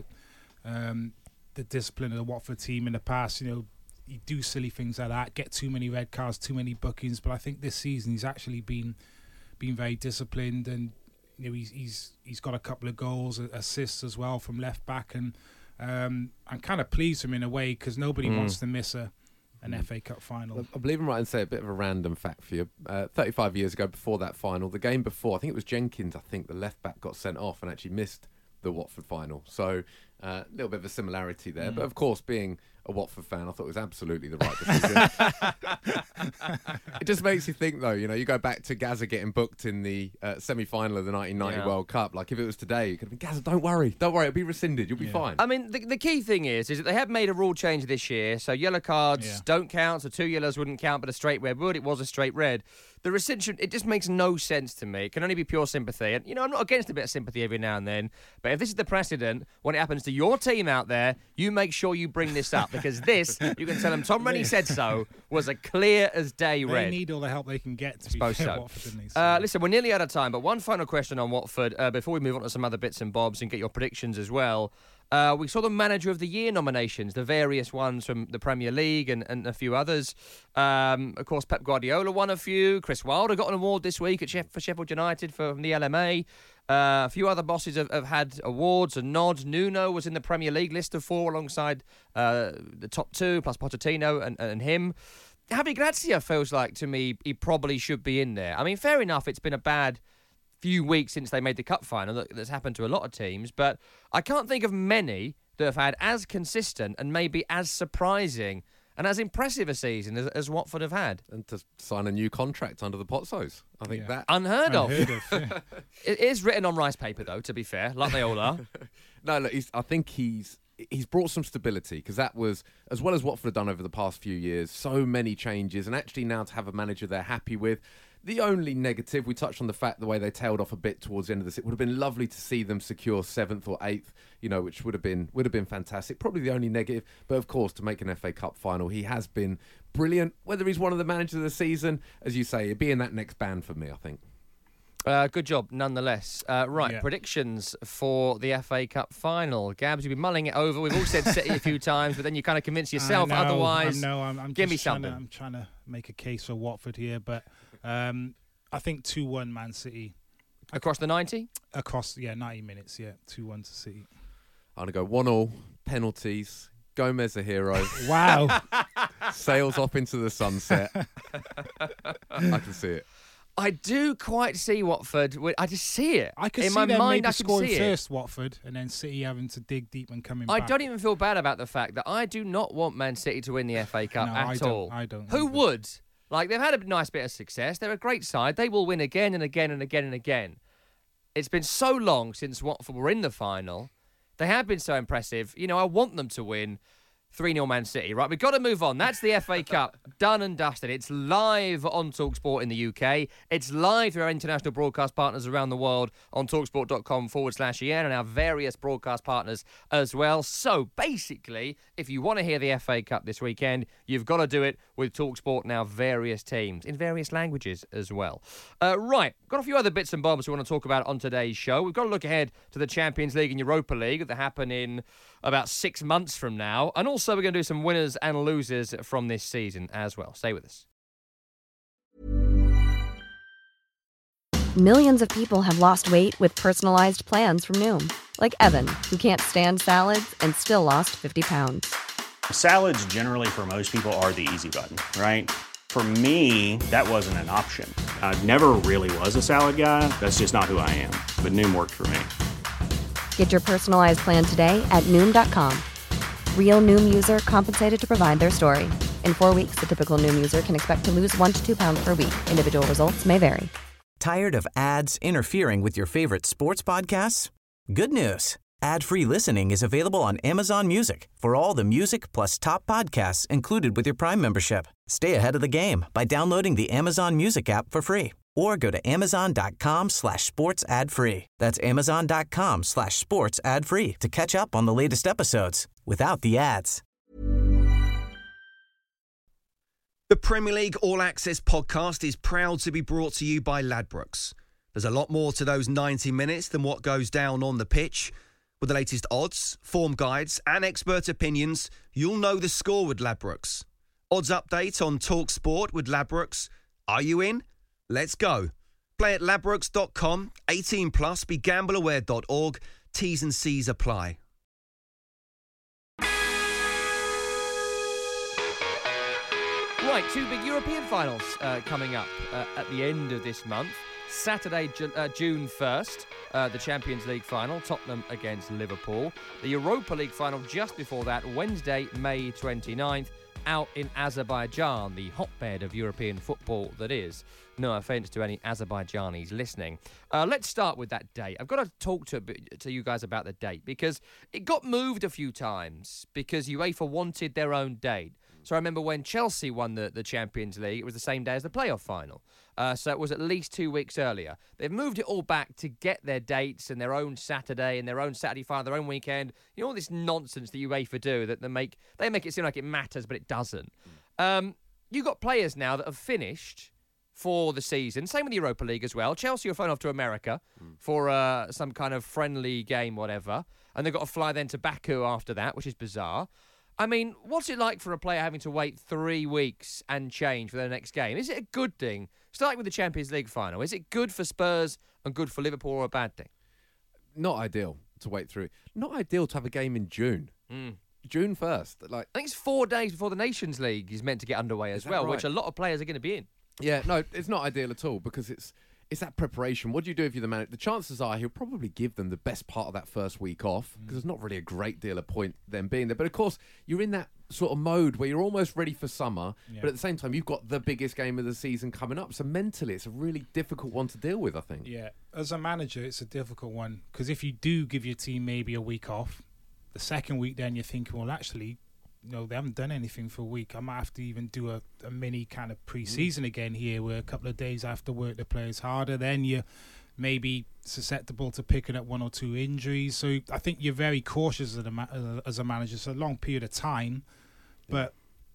H: um, the discipline of the Watford team in the past. You know. You do silly things like that, get too many red cards, too many bookings. But I think this season he's actually been been very disciplined, and you know he's he's he's got a couple of goals, assists as well from left back, and um, I'm kind of pleased with him in a way because nobody mm. wants to miss a an mm. F A Cup final.
G: I believe I'm right and say a bit of a random fact for you. Uh, thirty-five years ago, before that final, the game before, I think it was Jenkins. I think the left back got sent off and actually missed the Watford final. So a uh, little bit of a similarity there, mm. but of course being a Watford fan, I thought it was absolutely the right decision. It just makes you think, though, you know, you go back to Gazza getting booked in the uh, semi-final of the nineteen ninety yeah. World Cup. Like, if it was today, it could have been, Gazza, don't worry, don't worry, it'll be rescinded, you'll be yeah. fine.
F: I mean, the, the key thing is, is that they have made a rule change this year, so yellow cards yeah. don't count, so two yellows wouldn't count, but a straight red would. It was a straight red. The rescission, it just makes no sense to me. It can only be pure sympathy. And, you know, I'm not against a bit of sympathy every now and then, but if this is the precedent, when it happens to your team out there, you make sure you bring this up, because this, you can tell them Tom Rennie said so, was a clear as day red.
H: They need all the help they can get, to
F: I suppose
H: be fair,
F: so.
H: Watford, didn't they?
F: So. Uh, listen, we're nearly out of time, but one final question on Watford uh, before we move on to some other bits and bobs and get your predictions as well. Uh, we saw the Manager of the Year nominations, the various ones from the Premier League and, and a few others. Um, of course, Pep Guardiola won a few. Chris Wilder got an award this week at Sheff- for Sheffield United for, from the L M A. Uh, a few other bosses have, have had awards and nods. Nuno was in the Premier League list of four alongside uh, the top two, plus Pochettino and, and him. Javi Gracia feels like, to me, he probably should be in there. I mean, fair enough, it's been a bad few weeks since they made the cup final. That's happened to a lot of teams, but I can't think of many that have had as consistent and maybe as surprising and as impressive a season as, as Watford have had.
G: And to sign a new contract under the Pozzos. I think yeah. that...
F: Unheard,
H: Unheard
F: of.
H: of yeah.
F: It is written on rice paper, though, to be fair, like they all are.
G: No, look, he's, I think he's... He's brought some stability, because that was, as well as Watford have done over the past few years, so many changes, and actually now to have a manager they're happy with. The only negative, we touched on the fact the way they tailed off a bit towards the end of this. It would have been lovely to see them secure seventh or eighth, you know, which would have been would have been fantastic. Probably the only negative, but of course to make an F A Cup final, he has been brilliant. Whether he's one of the managers of the season, as you say, it'd be in that next band for me, I think.
F: Uh, good job, nonetheless. Uh, right,
H: Yeah.
F: predictions for the F A Cup final. Gabs, you've been mulling it over. We've all said City a few times, but then you kind of convince yourself
H: I know,
F: otherwise.
H: I know, I'm, I'm
F: give
H: just
F: me
H: trying
F: something.
H: To, I'm trying to make a case for Watford here, but um, I think two one Man City.
F: Across the ninety?
H: Across, yeah, ninety minutes, yeah. two one to City.
G: I'm going to go one all, penalties, Gomez a hero,
H: Wow.
G: sails off into the sunset. I can see it.
F: I do quite see Watford. I just see it.
H: I could
F: In
H: see
F: my
H: them
F: mind,
H: maybe
F: I can
H: scoring
F: see it.
H: first, Watford, and then City having to dig deep and coming
F: I
H: back.
F: don't even feel bad about the fact that I do not want Man City to win the F A Cup
H: No,
F: at
H: I don't-
F: all.
H: I don't
F: Who
H: either.
F: would? Like, they've had a nice bit of success. They're a great side. They will win again and again and again and again. It's been so long since Watford were in the final. They have been so impressive. You know, I want them to win. three nil Man City. Right, we've got to move on. That's the F A Cup. Done and dusted. It's live on TalkSport in the U K. It's live through our international broadcast partners around the world on talksport.com forward slash EN and our various broadcast partners as well. So basically, if you want to hear the F A Cup this weekend, you've got to do it with TalkSport and our various teams in various languages as well. Uh, right, got a few other bits and bobs we want to talk about on today's show. We've got to look ahead to the Champions League and Europa League that happen in about six months from now. And also we're going to do some winners and losers from this season as well. Stay with us.
J: Millions of people have lost weight with personalized plans from Noom. Like Evan, who can't stand salads and still lost fifty pounds.
K: Salads generally for most people are the easy button, right? For me, that wasn't an option. I never really was a salad guy. That's just not who I am. But Noom worked for me.
J: Get your personalized plan today at Noom dot com. Real Noom user compensated to provide their story. In four weeks, the typical Noom user can expect to lose one to two pounds per week. Individual results may vary.
A: Tired of ads interfering with your favorite sports podcasts? Good news. Ad-free listening is available on Amazon Music for all the music plus top podcasts included with your Prime membership. Stay ahead of the game by downloading the Amazon Music app for free or go to amazon.com slash sports ad free. That's amazon.com slash sports ad free to catch up on the latest episodes without the ads.
B: The Premier League All Access podcast is proud to be brought to you by Ladbrokes. There's a lot more to those ninety minutes than what goes down on the pitch. With the latest odds, form guides and expert opinions, you'll know the score with Ladbrokes. Odds update on TalkSport with Ladbrokes. Are you in? Let's go. Play at ladbrokes dot com, eighteen plus, be gamble aware dot org. T's and C's apply.
F: Right, two big European finals uh, coming up uh, at the end of this month. Saturday, Ju- uh, June first, uh, the Champions League final, Tottenham against Liverpool. The Europa League final just before that, Wednesday, May twenty-ninth, out in Azerbaijan, the hotbed of European football that is. No offence to any Azerbaijanis listening. Uh, let's start with that date. I've got to talk to, to you guys about the date because it got moved a few times because UEFA wanted their own date. So I remember when Chelsea won the, the Champions League, it was the same day as the playoff final. Uh, so it was at least two weeks earlier. They've moved it all back to get their dates and their own Saturday and their own Saturday final, their own weekend. You know all this nonsense that UEFA do that they make they make it seem like it matters, but it doesn't. Um, you've got players now that have finished for the season. Same with the Europa League as well. Chelsea are flying off to America mm. for uh, some kind of friendly game, whatever. And they've got to fly then to Baku after that, which is bizarre. I mean, what's it like for a player having to wait three weeks and change for their next game? Is it a good thing? Starting with the Champions League final, is it good for Spurs and good for Liverpool or a bad thing?
G: Not ideal to wait through. Not ideal to have a game in June. Mm. June first. Like,
F: I think it's four days before the Nations League is meant to get underway as well,
G: right?
F: Which a lot of players are going to be in.
G: Yeah, no, it's not ideal at all because it's it's that preparation. What do you do if you're the manager? The chances are he'll probably give them the best part of that first week off because mm. there's not really a great deal of point them being there. But of course, you're in that sort of mode where you're almost ready for summer, yeah. but at the same time, you've got the biggest game of the season coming up. So mentally, it's a really difficult one to deal with, I think.
H: Yeah, as a manager, it's a difficult one because if you do give your team maybe a week off, the second week then you're thinking, well, actually, you know, they haven't done anything for a week. I might have to even do a, a mini kind of pre-season mm. again here where a couple of days I have to work the players harder. Then you're maybe susceptible to picking up one or two injuries. So I think you're very cautious as a, ma- as a manager. It's a long period of time. But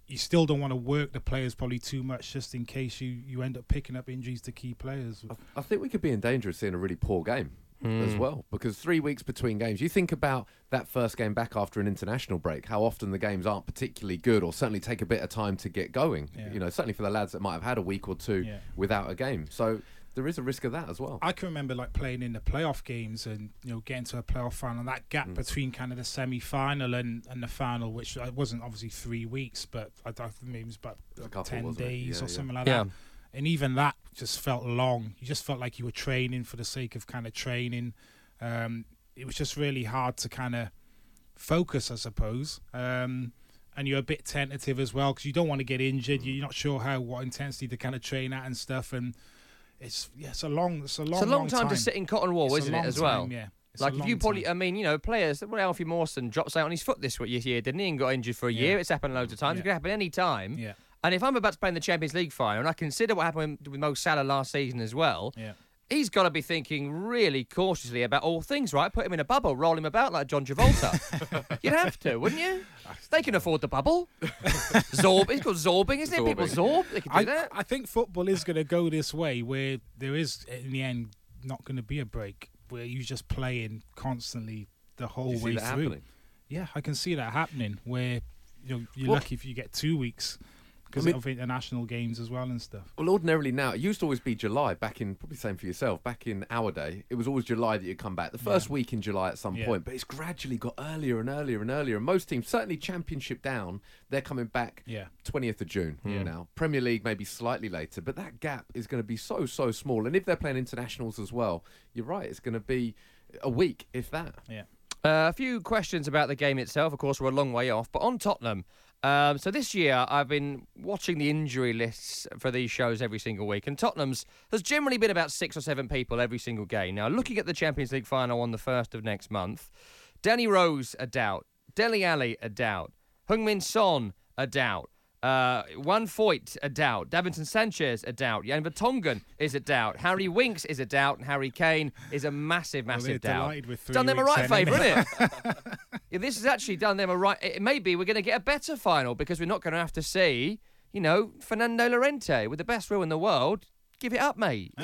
H: you still don't want to work the players probably too much, just in case you, you end up picking up injuries to key players.
G: I, I think we could be in danger of seeing a really poor game mm. as well, because three weeks between games. You think about that first game back after an international break, how often the games aren't particularly good, or certainly take a bit of time to get going.
H: Yeah.
G: You know, certainly for the lads that might have had a week or two
H: yeah.
G: without a game. So there is a risk of that as well.
H: I can remember like playing in the playoff games and, you know, getting to a playoff final, and that gap mm. between kind of the semi-final and, and the final, which it wasn't obviously three weeks, but I, I think it was about
G: couple,
H: ten days
G: yeah,
H: or
G: yeah.
H: something like
F: yeah.
H: that. And even that just felt long. You just felt like you were training for the sake of kind of training. Um, it was just really hard to kind of focus, I suppose. Um, and you're a bit tentative as well, because you don't want to get injured. Mm. You're not sure how what intensity to kind of train at and stuff. And it's yeah, it's a long, it's a long,
F: it's a long,
H: long
F: time,
H: time
F: to sit in cotton wool,
H: it's
F: isn't it? As
H: time,
F: well,
H: yeah. It's
F: like if you probably,
H: time.
F: I mean, you know, players. Well, Alfie Mawson drops out on his foot this year, didn't he? And got injured for a
H: Yeah.
F: year. It's happened loads of times.
H: Yeah.
F: It could happen any time.
H: Yeah.
F: And if I'm about to play in the Champions League final, and I consider what happened with Mo Salah last season as well,
H: Yeah.
F: he's got to be thinking really cautiously about all things, right? Put him in a bubble, roll him about like John Travolta. You'd have to, wouldn't you? They can afford the bubble. Zorb, he's got zorbing, isn't it? People zorb. They can do
H: I,
F: that.
H: I think football is going to go this way, where there is, in the end, not going to be a break, where you just playing constantly the whole
G: You see
H: way
G: that
H: through.
G: happening?
H: Yeah, I can see that happening, where you know, you're
G: What-
H: lucky if you get two weeks because
G: I mean-
H: of international games as well and stuff.
G: Well, ordinarily now, it used to always be July, back in, probably same for yourself, back in our day, it was always July that you'd come back. The first
H: Yeah.
G: week in July at some
H: Yeah.
G: point, but it's gradually got earlier and earlier and earlier. And most teams, certainly Championship down, they're coming back
H: Yeah.
G: twentieth of June
H: Yeah.
G: now. Premier League maybe slightly later, but that gap is going to be so, so small. And if they're playing internationals as well, you're right, it's going to be a week, if that.
H: Yeah.
F: Uh, a few questions about the game itself. Of course, we're a long way off, but on Tottenham. Um, so this year, I've been watching the injury lists for these shows every single week, and Tottenham's has generally been about six or seven people every single game. Now, looking at the Champions League final on the first of next month, Danny Rose, a doubt. Dele Alli, a doubt. Heung-min Son, a doubt. Uh, Juan Foyt, a doubt. Davinson Sanchez, a doubt. Jan Vertonghen is a doubt. Harry Winks is a doubt. And Harry Kane is a massive,
H: Well,
F: massive
H: they're
F: doubt.
H: delighted with three
F: Done them a
H: weeks
F: right
H: then,
F: favour,
H: innit?
F: isn't it? Yeah, this has actually done them a right... It, maybe we're going to get a better final because we're not going to have to see, you know, Fernando Llorente with the best will in the world. Give it up, mate.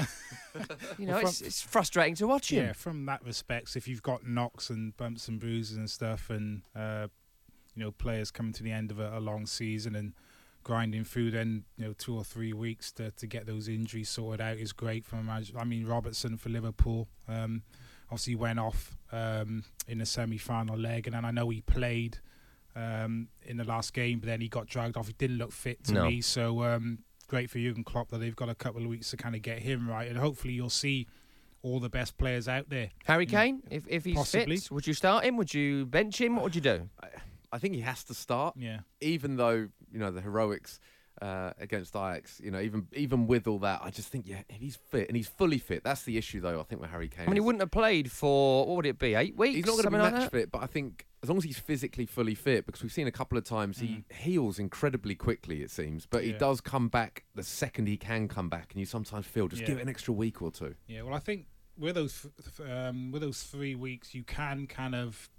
F: You know,
H: Well, from-
F: it's, it's frustrating to watch him.
H: Yeah, from that respect, if you've got knocks and bumps and bruises and stuff, and uh, you know, players coming to the end of a, a long season and grinding through, then you know, two or three weeks to, to get those injuries sorted out is great. From I mean, Robertson for Liverpool, um, obviously went off um, in the semi-final leg, and then I know he played um, in the last game, but then he got dragged off. He didn't look fit to
F: No.
H: me, so um, great for Jurgen Klopp that they've got a couple of weeks to kind of get him right, and hopefully you'll see all the best players out there.
F: Harry Kane, if, if he's
H: Possibly.
F: fit, would you start him? Would you bench him? What would you do?
G: I think he has to start.
H: Yeah.
G: Even though, you know, the heroics uh, against Ajax, you know, even even with all that, I just think, yeah, if he's fit and he's fully fit, that's the issue, though, I think, with Harry Kane.
F: I mean, he wouldn't have played for, what would it be, eight weeks?
G: He's not going to be
F: something
G: match
F: like that?
G: fit, but I think as long as he's physically fully fit, because we've seen a couple of times he heals incredibly quickly, it seems, but he
H: Yeah.
G: does come back the second he can come back, and you sometimes feel just
H: Yeah.
G: give it an extra week or two.
H: Yeah, well, I think with those th- um, with those three weeks, you can kind of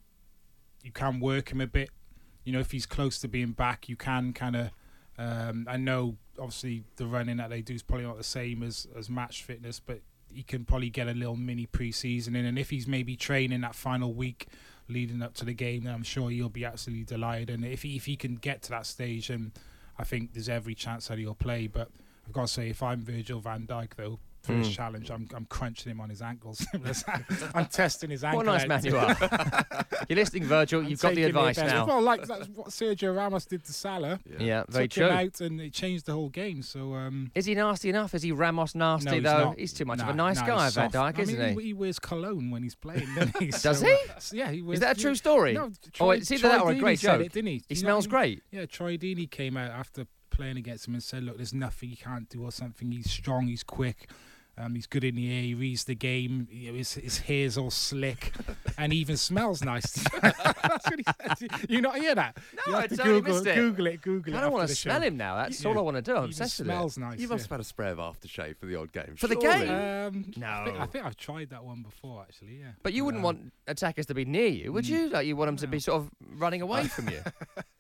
H: you can work him a bit. You know, if he's close to being back, you can kind of. Um, I know, obviously, the running that they do is probably not the same as as match fitness, but he can probably get a little mini pre-season in, and if he's maybe training that final week leading up to the game, then I'm sure he'll be absolutely delighted. And if he if he can get to that stage, then I think there's every chance that he'll play. But I've got to say, if I'm Virgil van Dijk, though, for his
F: Mm.
H: challenge, I'm I'm crunching him on his ankles. I'm testing his ankle.
F: What a nice
H: out.
F: man you are. You're listening, Virgil.
H: I'm
F: You've got the
H: taking
F: advice
H: best.
F: now.
H: Well, like that's what Sergio Ramos did to Salah.
F: Yeah, very
H: Took
F: true.
H: him out and it changed the whole game. So um,
F: Is he nasty enough? Is he Ramos nasty,
H: no, he's
F: though?
H: not.
F: He's too much of
H: Nah,
F: a nice
H: nah,
F: guy,
H: he's
F: Van
H: soft.
F: Dijk,
H: I
F: isn't
H: mean,
F: he?
H: He wears cologne when he's playing, doesn't he?
F: Does
H: So,
F: he?
H: uh, yeah, he wears,
F: Is that a
H: you-
F: true story?
H: No,
F: Oh,
H: Troy,
F: it's either
H: Troy
F: that or a
H: Deeney
F: great
H: said
F: joke.
H: It, didn't he?
F: He
H: You know
F: smells
H: what I mean?
F: great.
H: Yeah, Troy Deeney came out after playing against him and said, "Look, there's nothing he can't do or something. He's strong, he's quick." Um, he's good in the air. He reads the game. You know, his, his hair's all slick, and he even smells nice. That's what he said. You not hear that?
F: No,
H: you have
F: I
H: to
F: totally
H: Google,
F: missed it.
H: Google it. Google it.
F: I don't want
H: after
F: to
H: the
F: smell
H: show.
F: him now. That's
H: Yeah.
F: all I want to do. I'm
H: He just
F: obsessed with it.
H: smells nice.
G: You must have
H: yeah.
G: had a spray of aftershave for the odd game.
F: For the
G: surely.
F: game?
H: Um,
F: No.
H: I think, I think I've tried that one before, actually. Yeah.
F: But you wouldn't
H: Um,
F: want attackers to be near you, would you? Like you want them to be sort of running away from you.
H: That's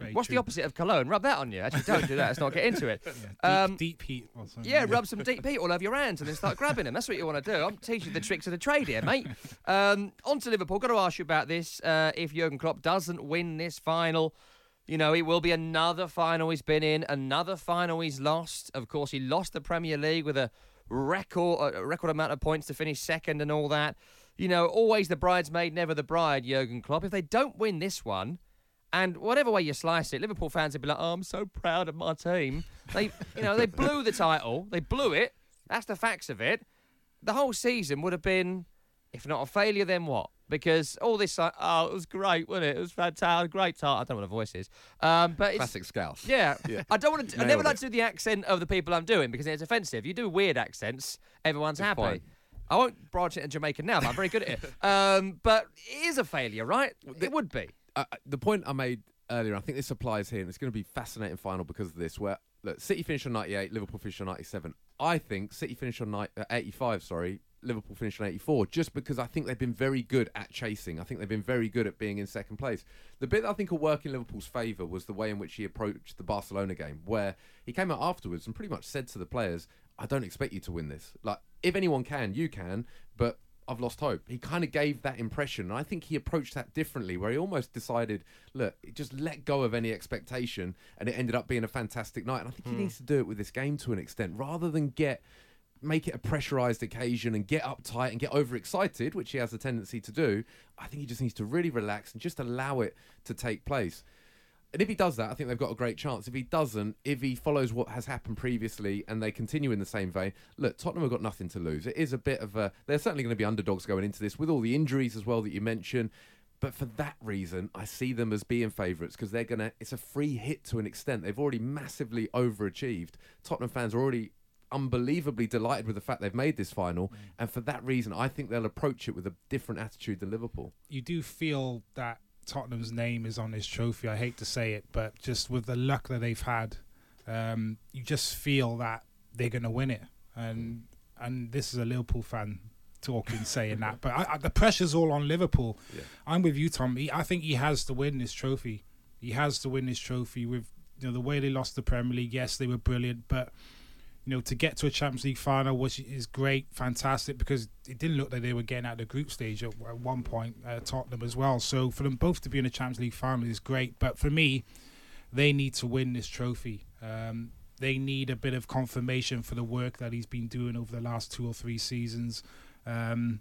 H: very
F: What's
H: true.
F: the opposite of cologne? Rub that on you. Actually, don't do that. Let's not get into it.
H: Yeah, deep,
F: Um,
H: deep heat or something.
F: Yeah, rub some deep heat all over your hands and then start grabbing them. That's what you want to do. I'm teaching the tricks of the trade here, mate. Um, on to Liverpool. Got to ask you about this. Uh, if Jurgen Klopp doesn't win this final, you know, it will be another final he's been in, another final he's lost. Of course, he lost the Premier League with a record, a record amount of points to finish second and all that. You know, always the bridesmaid, never the bride, Jurgen Klopp. If they don't win this one, and whatever way you slice it, Liverpool fans would be like, oh, I'm so proud of my team. They, you know, they blew the title. They blew it. That's the facts of it. The whole season would have been, if not a failure, then what? Because all this, like, oh, it was great, wasn't it? It was fantastic. Great title. I don't know what a voice is. Um, but it's,
G: Classic Scouse.
F: Yeah.
G: Yeah.
F: I don't want to. I
G: Nailed
F: never
G: it.
F: like to do the accent of the people I'm doing because it's offensive. You do weird accents, everyone's
G: It's
F: happy.
G: fine.
F: I won't branch it in Jamaican now, but I'm very good at it. Um, but it is a failure, right? It would be.
G: Uh, the point I made earlier, I think this applies here, and it's going to be a fascinating final because of this, where look, City finished on ninety-eight, Liverpool finished on ninety-seven. I think City finished on ni- uh, eighty-five, sorry, Liverpool finished on eighty-four, just because I think they've been very good at chasing. I think they've been very good at being in second place. The bit that I think will work in Liverpool's favour was the way in which he approached the Barcelona game, where he came out afterwards and pretty much said to the players, I don't expect you to win this. Like, if anyone can, you can, but I've lost hope. He kind of gave that impression, and I think he approached that differently, where he almost decided, look, just let go of any expectation, and it ended up being a fantastic night. And I think
F: Mm.
G: he needs to do it with this game to an extent, rather than get make it a pressurised occasion and get uptight and get overexcited, which he has a tendency to do. I think he just needs to really relax and just allow it to take place. And if he does that, I think they've got a great chance. If he doesn't, if he follows what has happened previously and they continue in the same vein, look, Tottenham have got nothing to lose. It is a bit of a... They're certainly going to be underdogs going into this with all the injuries as well that you mentioned. But for that reason, I see them as being favourites because they're going to... It's a free hit to an extent. They've already massively overachieved. Tottenham fans are already unbelievably delighted with the fact they've made this final. Mm. And for that reason, I think they'll approach it with a different attitude than Liverpool.
H: You do feel that Tottenham's name is on this trophy. I hate to say it, but just with the luck that they've had, um, you just feel that they're going to win it. And and this is a Liverpool fan talking, saying that. But I, I, the pressure's all on Liverpool. Yeah. I'm with you, Tom. He, I think he has to win this trophy. He has to win this trophy with, you know, the way they lost the Premier League. Yes, they were brilliant, but you know, to get to a Champions League final, which is great, fantastic, because it didn't look like they were getting out of the group stage at, at one point, uh, Tottenham as well. So for them both to be in a Champions League final is great. But for me, they need to win this trophy. Um, they need a bit of confirmation for the work that he's been doing over the last two or three seasons. Um,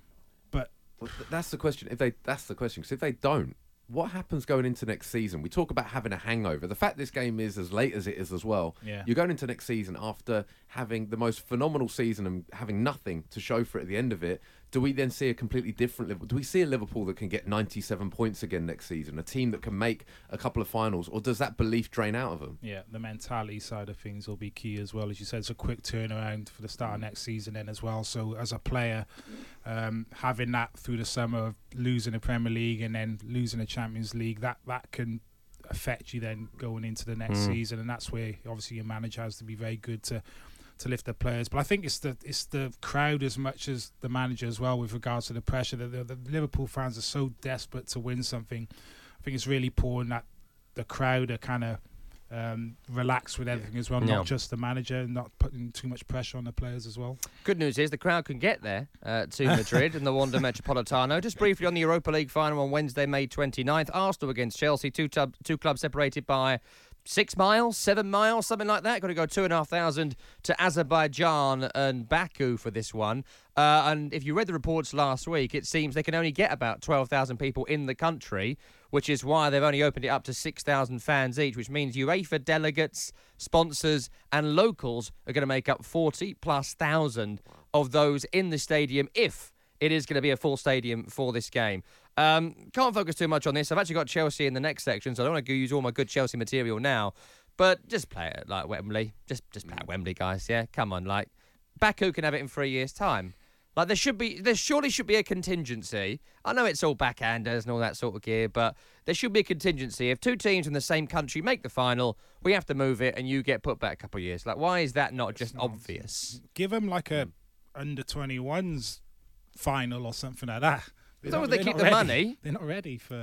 H: but
G: well, that's the question. If they, that's the question. Because if they don't, what happens going into next season? We talk about having a hangover. The fact this game is as late as it is as well,
H: yeah.
G: You're going into next season after having the most phenomenal season and having nothing to show for it at the end of it. Do we then see a completely different Liverpool? Do we see a Liverpool that can get ninety-seven points again next season? A team that can make a couple of finals? Or does that belief drain out of them?
H: Yeah, the mentality side of things will be key as well. As you said, it's a quick turnaround for the start of next season then as well. So as a player, um, having that through the summer of losing the Premier League and then losing the Champions League, that, that can affect you then going into the next mm. season. And that's where obviously your manager has to be very good to... to lift the players. But I think it's the it's the crowd as much as the manager as well with regards to the pressure. The, the, the Liverpool fans are so desperate to win something. I think it's really important that the crowd are kind of um, relaxed with everything as well,
F: yeah.
H: not just the manager, not putting too much pressure on the players as well.
F: Good news is the crowd can get there uh, to Madrid and the Wanda Metropolitano. Just briefly on the Europa League final on Wednesday, May twenty-ninth. Arsenal against Chelsea, two, tub, two clubs separated by Six miles, seven miles, something like that. Got to go two and a half thousand to Azerbaijan and Baku for this one. Uh, and if you read the reports last week, it seems they can only get about twelve thousand people in the country, which is why they've only opened it up to six thousand fans each, which means UEFA delegates, sponsors and locals are going to make up forty plus thousand of those in the stadium if it is going to be a full stadium for this game. Um, can't focus too much on this. I've actually got Chelsea in the next section, so I don't want to use all my good Chelsea material now. But just play it like Wembley. Just just play at Wembley, guys. Yeah, come on. Like Baku can have it in three years' time. Like there should be, there surely should be a contingency. I know it's all backhanders and all that sort of gear, but there should be a contingency. If two teams in the same country make the final, we have to move it, and you get put back a couple of years. Like, why is that not just obvious?
H: Give them like a under twenty-ones final or something like that.
F: As long as they keep the money.
H: They're not ready for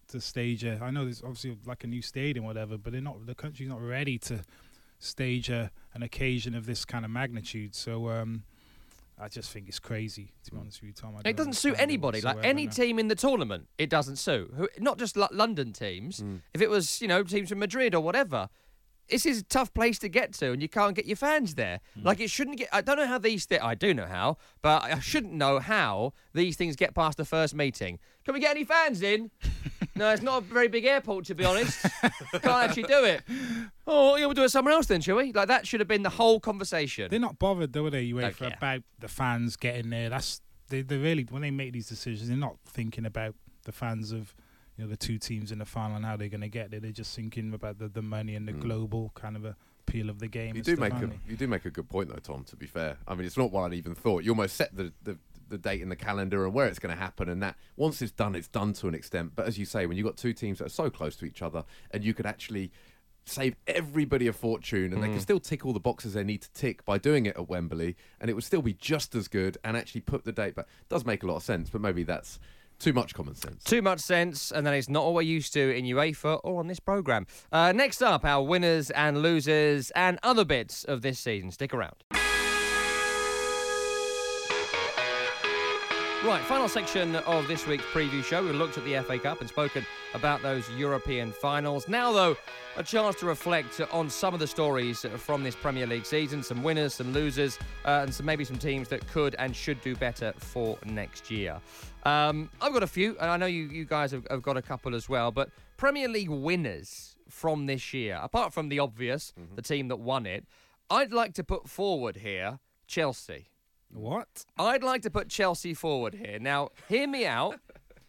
H: to stage a. I know there's obviously like a new stadium, or whatever, but they're not. The country's not ready to stage a, an occasion of this kind of magnitude. So um, I just think it's crazy, to be honest with you, Tom. I
F: It doesn't suit anybody. Like any
H: no.
F: team in the tournament, it doesn't suit. Who, not just L- London teams.
G: Mm.
F: If it was, you know, teams from Madrid or whatever, this is a tough place to get to, and you can't get your fans there.
H: Mm.
F: Like it shouldn't get. I don't know how these. Th- I do know how, but I shouldn't know how these things get past the first meeting. Can we get any fans in? No, it's not a very big airport, to be honest. Can't actually do it. Oh, yeah, we'll do it somewhere else then, shall we? Like that should have been the whole conversation.
H: They're not bothered, though, are they? You wait
F: Don't
H: for
F: care.
H: about the fans getting there. That's they. They really when they make these decisions, they're not thinking about the fans of. You know, the two teams in the final and how they're going to get there. They're just thinking about the, the money and the
G: Mm.
H: global kind of appeal of the game.
G: You
H: and
G: do
H: stuff,
G: make a
H: aren't they?
G: you do make a good point though, Tom. To be fair, I mean it's not what I'd even thought. You almost set the the, the date in the calendar and where it's going to happen, and that once it's done, it's done to an extent. But as you say, when you've got two teams that are so close to each other, and you could actually save everybody a fortune, and
F: Mm.
G: they can still tick all the boxes they need to tick by doing it at Wembley, and it would still be just as good, and actually put the date back. Does make a lot of sense, but maybe that's too much common sense.
F: Too much sense, and that is not what we're used to in UEFA or on this programme. Uh, next up, our winners and losers and other bits of this season. Stick around. Right, final section of this week's preview show. We looked at the F A Cup and spoken about those European finals. Now, though, a chance to reflect on some of the stories from this Premier League season, some winners, some losers, uh, and some maybe some teams that could and should do better for next year. Um, I've got a few, and I know you, you guys have, have got a couple as well, but Premier League winners from this year, apart from the obvious, mm-hmm. the team that won it, I'd like to put forward here Chelsea.
H: What?
F: I'd like to put Chelsea forward here. Now, hear me out.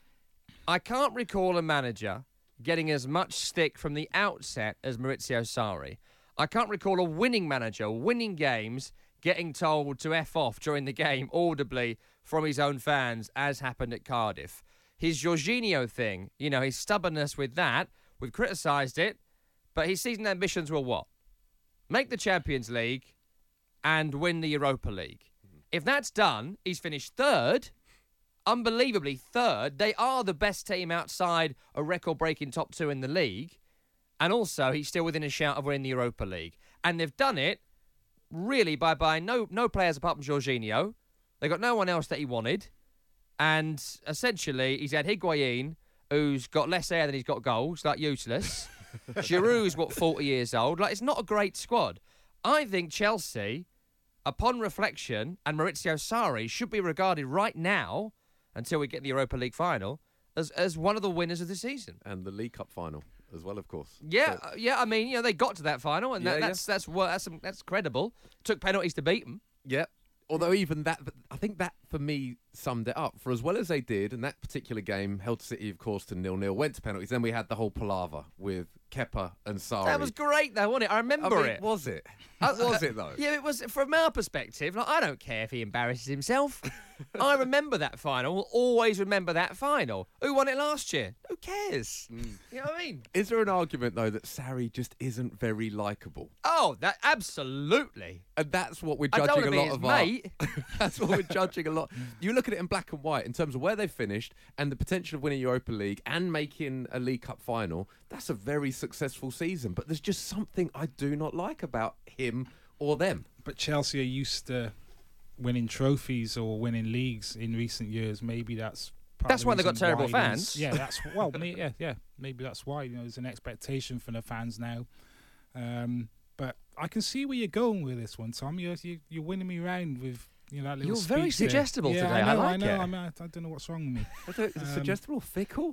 F: I can't recall a manager getting as much stick from the outset as Maurizio Sarri. I can't recall a winning manager, winning games, getting told to F off during the game audibly from his own fans, as happened at Cardiff. His Jorginho thing, you know, his stubbornness with that, we've criticised it, but his season ambitions were what? Make the Champions League and win the Europa League. If that's done, he's finished third, unbelievably third. They are the best team outside a record-breaking top two in the league. And also, he's still within a shout of winning the Europa League. And they've done it, really, by buying no, no players apart from Jorginho. They got no one else that he wanted. And essentially, he's had Higuain, who's got less air than he's got goals, like useless. Giroud's, what, forty years old. Like, it's not a great squad. I think Chelsea, upon reflection, and Maurizio Sarri should be regarded right now, until we get the Europa League final, as as one of the winners of the season.
G: And the League Cup final as well, of course.
F: Yeah,
G: So-
F: uh, yeah. I mean, you know, they got to that final, and
G: Yeah,
F: that,
G: yeah.
F: that's that's well, that's that's credible. Took penalties to beat them.
G: Yeah. Although even that, I think that for me summed it up. For as well as they did, and that particular game held City, of course, to nil-nil, went to penalties. Then we had the whole palaver with Kepa and Sarri.
F: That was great, though, wasn't it? I remember
G: I mean,
F: it.
G: Was it?
F: Uh,
G: was it though?
F: Yeah, it was. From our perspective, like, I don't care if he embarrasses himself. I remember that final. Will always remember that final. Who won it last year? Who cares?
G: Mm.
F: You know what I mean?
G: Is there an argument though that Sarri just isn't very likable?
F: Oh, that absolutely.
G: And that's what we're
F: I don't
G: judging
F: wanna
G: a
F: be
G: lot
F: his
G: of
F: mate.
G: our. That's what we're judging a lot. You look at it in black and white in terms of where they finished and the potential of winning Europa League and making a League Cup final. That's a very successful season. But there's just something I do not like about him or them.
H: But Chelsea are used to winning trophies or winning leagues in recent years. Maybe that's part
F: That's
H: of the
F: why they've got
H: reason
F: terrible
H: why
F: fans.
H: there's- Yeah, that's well, may- yeah, yeah. Maybe that's why, you know, there's an expectation from the fans now. Um, but I can see where you're going with this one, Tom. You're you, you're winning me round with, you know, that little
F: You're very
H: speech there.
F: suggestible
H: yeah,
F: today.
H: I
F: I
H: know, I,
F: like
H: know.
F: it.
H: I, mean, I, I don't know what's wrong with me.
G: Is it
H: Um,
G: suggestible or fickle?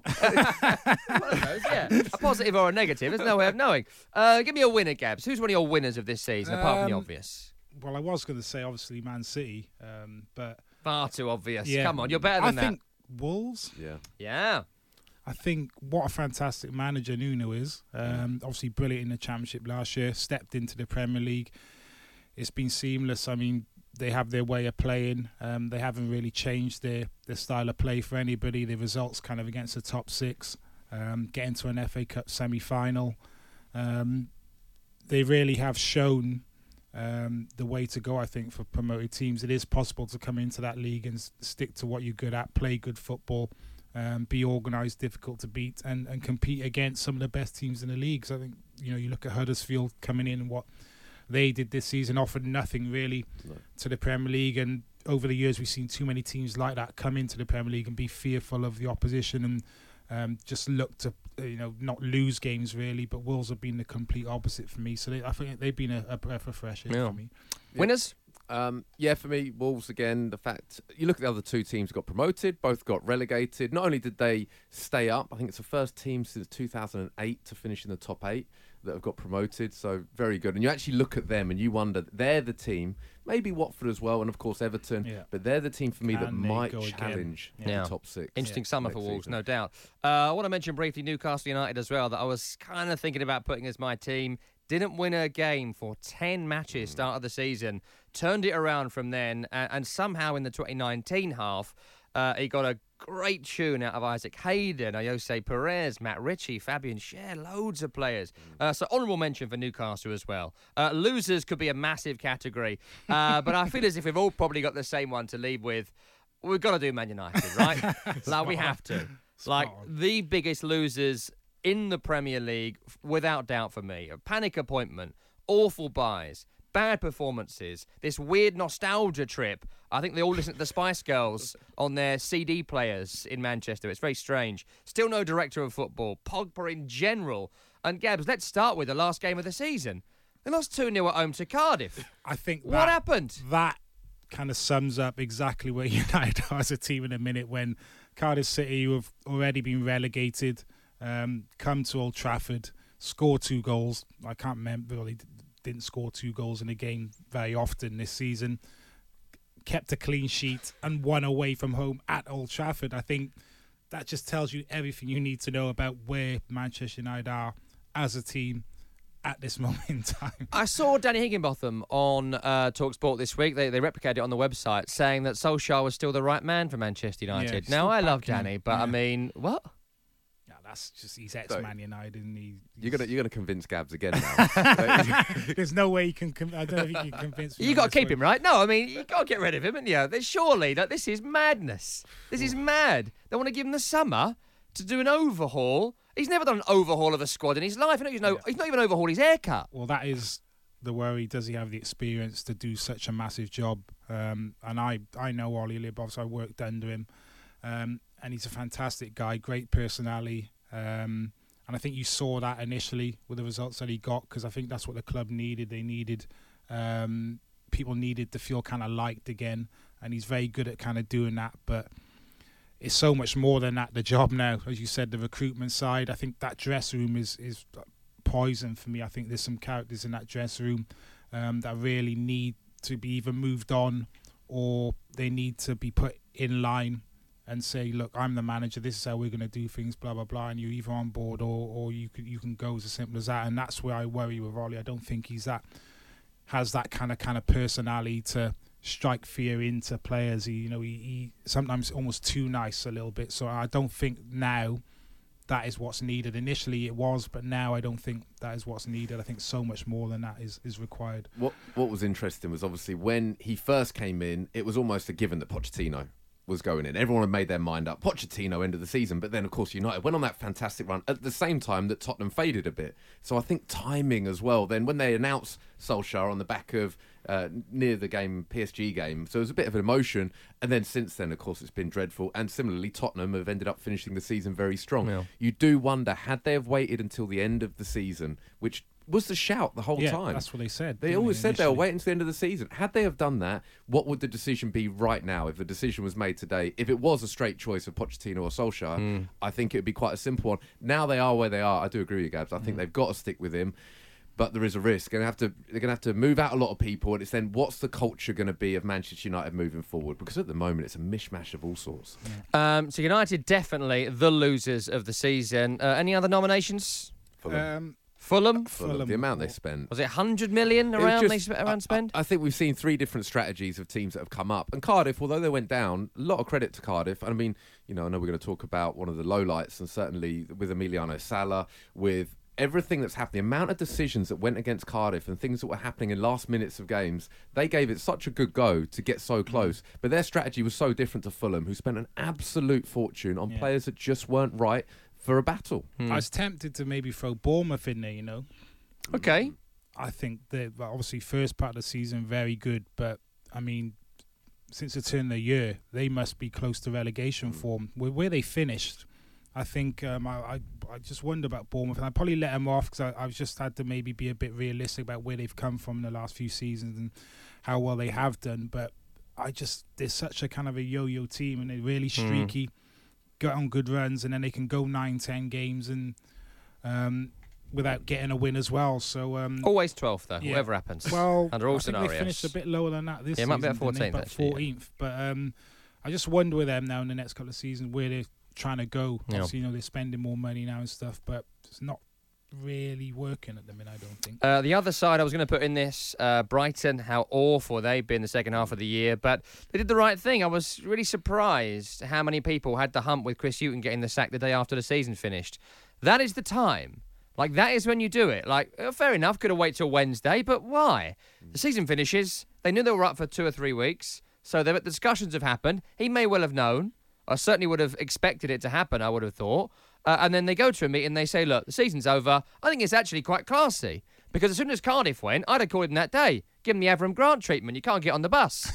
F: Yeah, a positive or a negative. There's no way of knowing. Uh, give me a winner, Gabs. Who's one of your winners of this season, apart from the
H: Um,
F: obvious?
H: Well, I was going to say obviously Man City, um, but
F: Far too obvious.
H: yeah,
F: Come on, you're better than
H: I
F: that.
H: think Wolves.
G: Yeah.
F: Yeah.
H: I think what a fantastic manager Nuno is.
F: Mm.
H: Um, obviously brilliant in the Championship last year, stepped into the Premier League. It's been seamless. I mean, they have their way of playing. Um, they haven't really changed their, their style of play for anybody. The results kind of against the top six, um, getting to an F A Cup semi-final. Um, they really have shown um, the way to go, I think, for promoted teams. It is possible to come into that league and s- stick to what you're good at, play good football, um, be organised, difficult to beat, and, and compete against some of the best teams in the league. So I think, you know, you look at Huddersfield coming in and what they did this season, offered nothing really no. to the Premier League, and over the years we've seen too many teams like that come into the Premier League and be fearful of the opposition and um, just look to, you know, not lose games really. But Wolves have been the complete opposite for me. So they, I think they've been a, a breath of fresh air
F: yeah.
H: for me.
F: Winners?
G: Um, yeah, for me, Wolves again. The fact you look at the other two teams got promoted, both got relegated. Not only did they stay up, I think it's the first team since two thousand eight to finish in the top eight that have got promoted. So very good. And you actually look at them and you wonder, they're the team. Maybe Watford as well, and of course Everton.
H: Yeah.
G: But they're the team for me
H: Can
G: that
H: they
G: might
H: go again?
G: challenge
F: Yeah.
G: the top six.
F: Interesting
G: yeah.
F: summer
G: next
F: for Wolves,
G: season.
F: no doubt. Uh, I want to mention briefly Newcastle United as well, that I was kind of thinking about putting as my team. Didn't win a game for ten matches start of the season. Turned it around from then, and, and somehow in the twenty nineteen half, uh, he got a great tune out of Isaac Hayden, Jose Perez, Matt Ritchie, Fabian Schär, loads of players. Uh, so honourable mention for Newcastle as well. Uh, losers could be a massive category, uh, but I feel as if we've all probably got the same one to leave with. We've got to do Man United, right? Like we have to. Like the biggest losers in the Premier League, without doubt for me. A panic appointment, awful buys, bad performances, this weird nostalgia trip. I think they all listen to the Spice Girls on their C D players in Manchester. It's very strange. Still no director of football. Pogba in general. And Gabs, let's start with the last game of the season. They lost two nil at home to Cardiff.
H: I think that,
F: what happened?
H: That kind of sums up exactly where United are as a team in a minute, when Cardiff City, who have already been relegated, um, come to Old Trafford, score two goals. I can't remember, well, they didn't score two goals in a game very often this season. Kept a clean sheet and won away from home at Old Trafford. I think that just tells you everything you need to know about where Manchester United are as a team at this moment in time.
F: I saw Danny Higginbotham on uh, TalkSport this week. They they replicated it on the website, saying that Solskjaer was still the right man for Manchester United.
H: Yeah,
F: now, I love
H: him.
F: Danny, but
H: yeah.
F: I mean, what?
H: Yeah, that's just, he's ex-Man United. And he,
G: you're gonna you're gonna convince Gabs again now.
H: There's no way you can. Com- I don't think you can convince me.
F: You got to keep
H: way.
F: him, right? No, I mean, you got to get rid of him, haven't you? There's surely that this is madness. This is mad. They want to give him the summer to do an overhaul. He's never done an overhaul of a squad in his life. He's, no, he's not even overhauled his haircut.
H: Well, that is the worry. Does he have the experience to do such a massive job? Um, and I, I know Ollie Libov, I worked under him. Um, and he's a fantastic guy, great personality. Um, and I think you saw that initially with the results that he got, because I think that's what the club needed. They needed, um, people needed to feel kind of liked again. And he's very good at kind of doing that. But it's so much more than that, the job now. As you said, the recruitment side, I think that dressing room is, is poison for me. I think there's some characters in that dressing room um, that really need to be either moved on or they need to be put in line and say, look, I'm the manager, this is how we're going to do things, blah, blah, blah, and you're either on board or, or you can you can go as simple as that. And that's where I worry with Ollie. I don't think he's that, has that kind of kind of personality to strike fear into players. He, you know, he, he sometimes almost too nice a little bit. So I don't think now that is what's needed. Initially it was, but now I don't think that is what's needed. I think so much more than that is, is required.
G: What What was interesting was obviously when he first came in, it was almost a given that Pochettino was going in. Everyone had made their mind up. Pochettino end of the season, but then of course United went on that fantastic run at the same time that Tottenham faded a bit. So I think timing as well. Then when they announced Solskjaer on the back of uh, near the game, P S G game, so it was a bit of an emotion. And then since then, of course, it's been dreadful. And similarly, Tottenham have ended up finishing the season very strong.
F: Yeah.
G: You do wonder, had they have waited until the end of the season, which was the shout the whole
H: yeah,
G: time.
H: That's what they said.
G: They always said they'll wait until the end of the season. Had they have done that, what would the decision be right now if the decision was made today? If it was a straight choice of Pochettino or Solskjaer,
F: Mm.
G: I think it would be quite a simple one. Now they are where they are. I do agree with you, Gabs. I think
H: Mm.
G: they've got to stick with him. But there is a risk. They're going to have to. They're going to have to move out a lot of people, and it's then what's the culture going to be of Manchester United moving forward? Because at the moment it's a mishmash of all sorts.
F: Um, so United definitely the losers of the season. Uh, any other nominations?
G: Fulham.
H: Um,
F: Fulham?
G: Fulham. The amount they spent.
F: Was it one hundred million
G: It was
F: around
G: just-
F: they sp- around spend?
G: I, I think we've seen three different strategies of teams that have come up. And Cardiff, although they went down, a lot of credit to Cardiff. I mean, you know, I know we're going to talk about one of the lowlights, and certainly with Emiliano Sala, with everything that's happened, the amount of decisions that went against Cardiff and things that were happening in last minutes of games, they gave it such a good go to get so close. But their strategy was so different to Fulham, who spent an absolute fortune on
H: Yeah.
G: players that just weren't right for a battle.
H: I was tempted to maybe throw Bournemouth in there, you know.
F: Okay.
H: I think that well, obviously first part of the season very good, but I mean, since the turn of the year, they must be close to relegation form. Where, where they finished, I think um, I, I I just wonder about Bournemouth, and I probably let them off because I've just had to maybe be a bit realistic about where they've come from in the last few seasons and how well they have done. But I just they're such a kind of a yo-yo team, and they're really streaky, mm. get on good runs, and then they can go nine, ten games and um, without getting a win as well. So um,
F: always twelfth though,
H: yeah.
F: whatever happens.
H: Well,
F: under all
H: I think
F: scenarios,
H: they finished a bit lower than that this
F: yeah,
H: season.
F: It might be at fourteenth,
H: but fourteenth. But um, I just wonder with them now in the next couple of seasons where they're trying to go.
F: Yeah.
H: Obviously, you know, they're spending more money now and stuff, but it's not really working at the minute, I don't think.
F: Uh, the other side I was going to put in this, uh, Brighton, how awful they've been the second half of the year, but they did the right thing. I was really surprised how many people had the hump with Chris Hughton getting the sack the day after the season finished. That is the time. Like, that is when you do it. Like, uh, fair enough, could have waited till Wednesday, but why? The season finishes. They knew they were up for two or three weeks, so the discussions have happened. He may well have known. I certainly would have expected it to happen, I would have thought. Uh, and then they go to a meeting and they say, look, the season's over. I think it's actually quite classy. Because as soon as Cardiff went, I'd have called him that day. Give him the Avram Grant treatment. You can't get on the bus.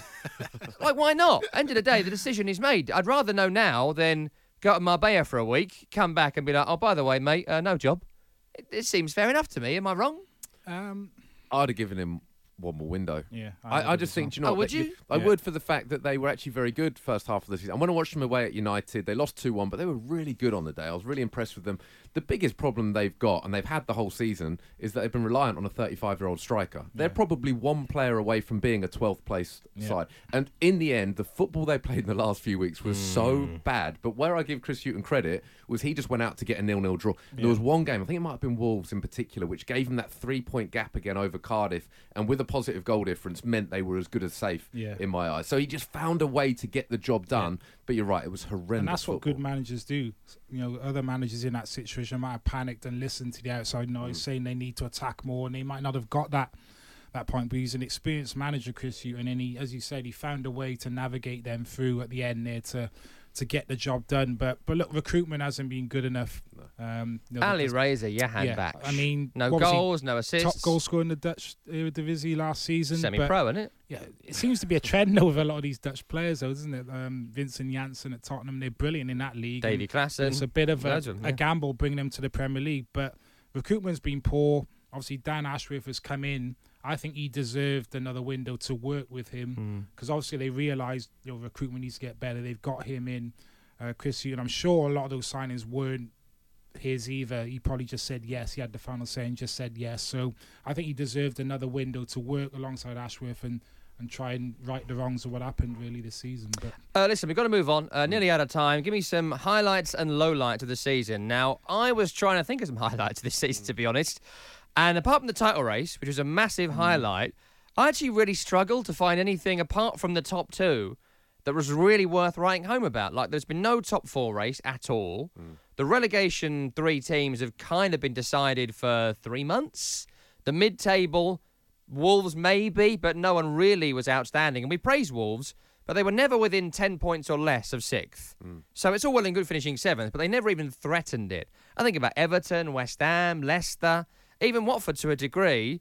F: Like, why not? End of the day, the decision is made. I'd rather know now than go to Marbella for a week, come back and be like, oh, by the way, mate, uh, no job. It, it seems fair enough to me. Am I wrong?
H: Um,
G: I'd have given him one more window.
H: Yeah,
G: I, I, I just think, do you know
F: oh,
G: what,
F: would
G: that
F: you?
G: I
H: Yeah.
G: would, for the fact that they were actually very good first half of the season. I want to watch them away at United. They lost two one, but they were really good on the day. I was really impressed with them. The biggest problem they've got, and they've had the whole season, is that they've been reliant on a thirty-five-year-old striker. They're
H: Yeah.
G: probably one player away from being a twelfth place
H: Yeah.
G: side. And in the end, the football they played in the last few weeks was so bad. But where I give Chris Hughton credit was he just went out to get a nil-nil draw. There
H: Yeah.
G: was one game, I think it might have been Wolves in particular, which gave him that three-point gap again over Cardiff, and with a positive goal difference meant they were as good as safe
H: Yeah.
G: in my eyes. So he just found a way to get the job done. But you're right, it was horrendous.
H: And that's what
G: football.
H: good managers do. You know, other managers in that situation might have panicked and listened to the outside noise,
G: Mm.
H: saying they need to attack more, and they might not have got that that point. But he's an experienced manager, Chris Hughton, and he, as you said, he found a way to navigate them through at the end there to to get the job done. But but look, recruitment hasn't been good enough. Um, you know,
F: Ali
H: because-
F: Razor, your hand
H: yeah,
F: back.
H: I mean,
F: no
H: obviously
F: goals, no assists.
H: top goal scorer in the Dutch Eredivisie last season.
F: Semi-pro,
H: but,
F: isn't it?
H: Yeah, it seems to be a trend though with a lot of these Dutch players, though, doesn't it? Um, Vincent Janssen at Tottenham, they're brilliant in that league.
F: Davy
H: and
F: Klaassen.
H: It's a bit of a,
F: Loads of them,
H: a
F: yeah.
H: gamble bringing them to the Premier League, but recruitment's been poor. Obviously, Dan Ashworth has come in. I think he deserved another window to work with him because obviously they realised you know recruitment needs to get better. They've got him in, uh, Chris Hughton. I'm sure a lot of those signings weren't his either. He probably just said yes. He had the final say and just said yes. So I think he deserved another window to work alongside Ashworth and, and try and right the wrongs of what happened really this season. But
F: Uh, listen, we've got to move on. Uh, nearly out of time. Give me some highlights and lowlights of the season. Now, I was trying to think of some highlights of this season, to be honest. And apart from the title race, which was a massive highlight, I actually really struggled to find anything apart from the top two that was really worth writing home about. Like, there's been no top four race at all. Mm. The relegation three teams have kind of been decided for three months. The mid-table, Wolves maybe, but no one really was outstanding. And we praise Wolves, but they were never within ten points or less of sixth. Mm. So it's all well and good finishing seventh, but they never even threatened it. I think about Everton, West Ham, Leicester, even Watford to a degree.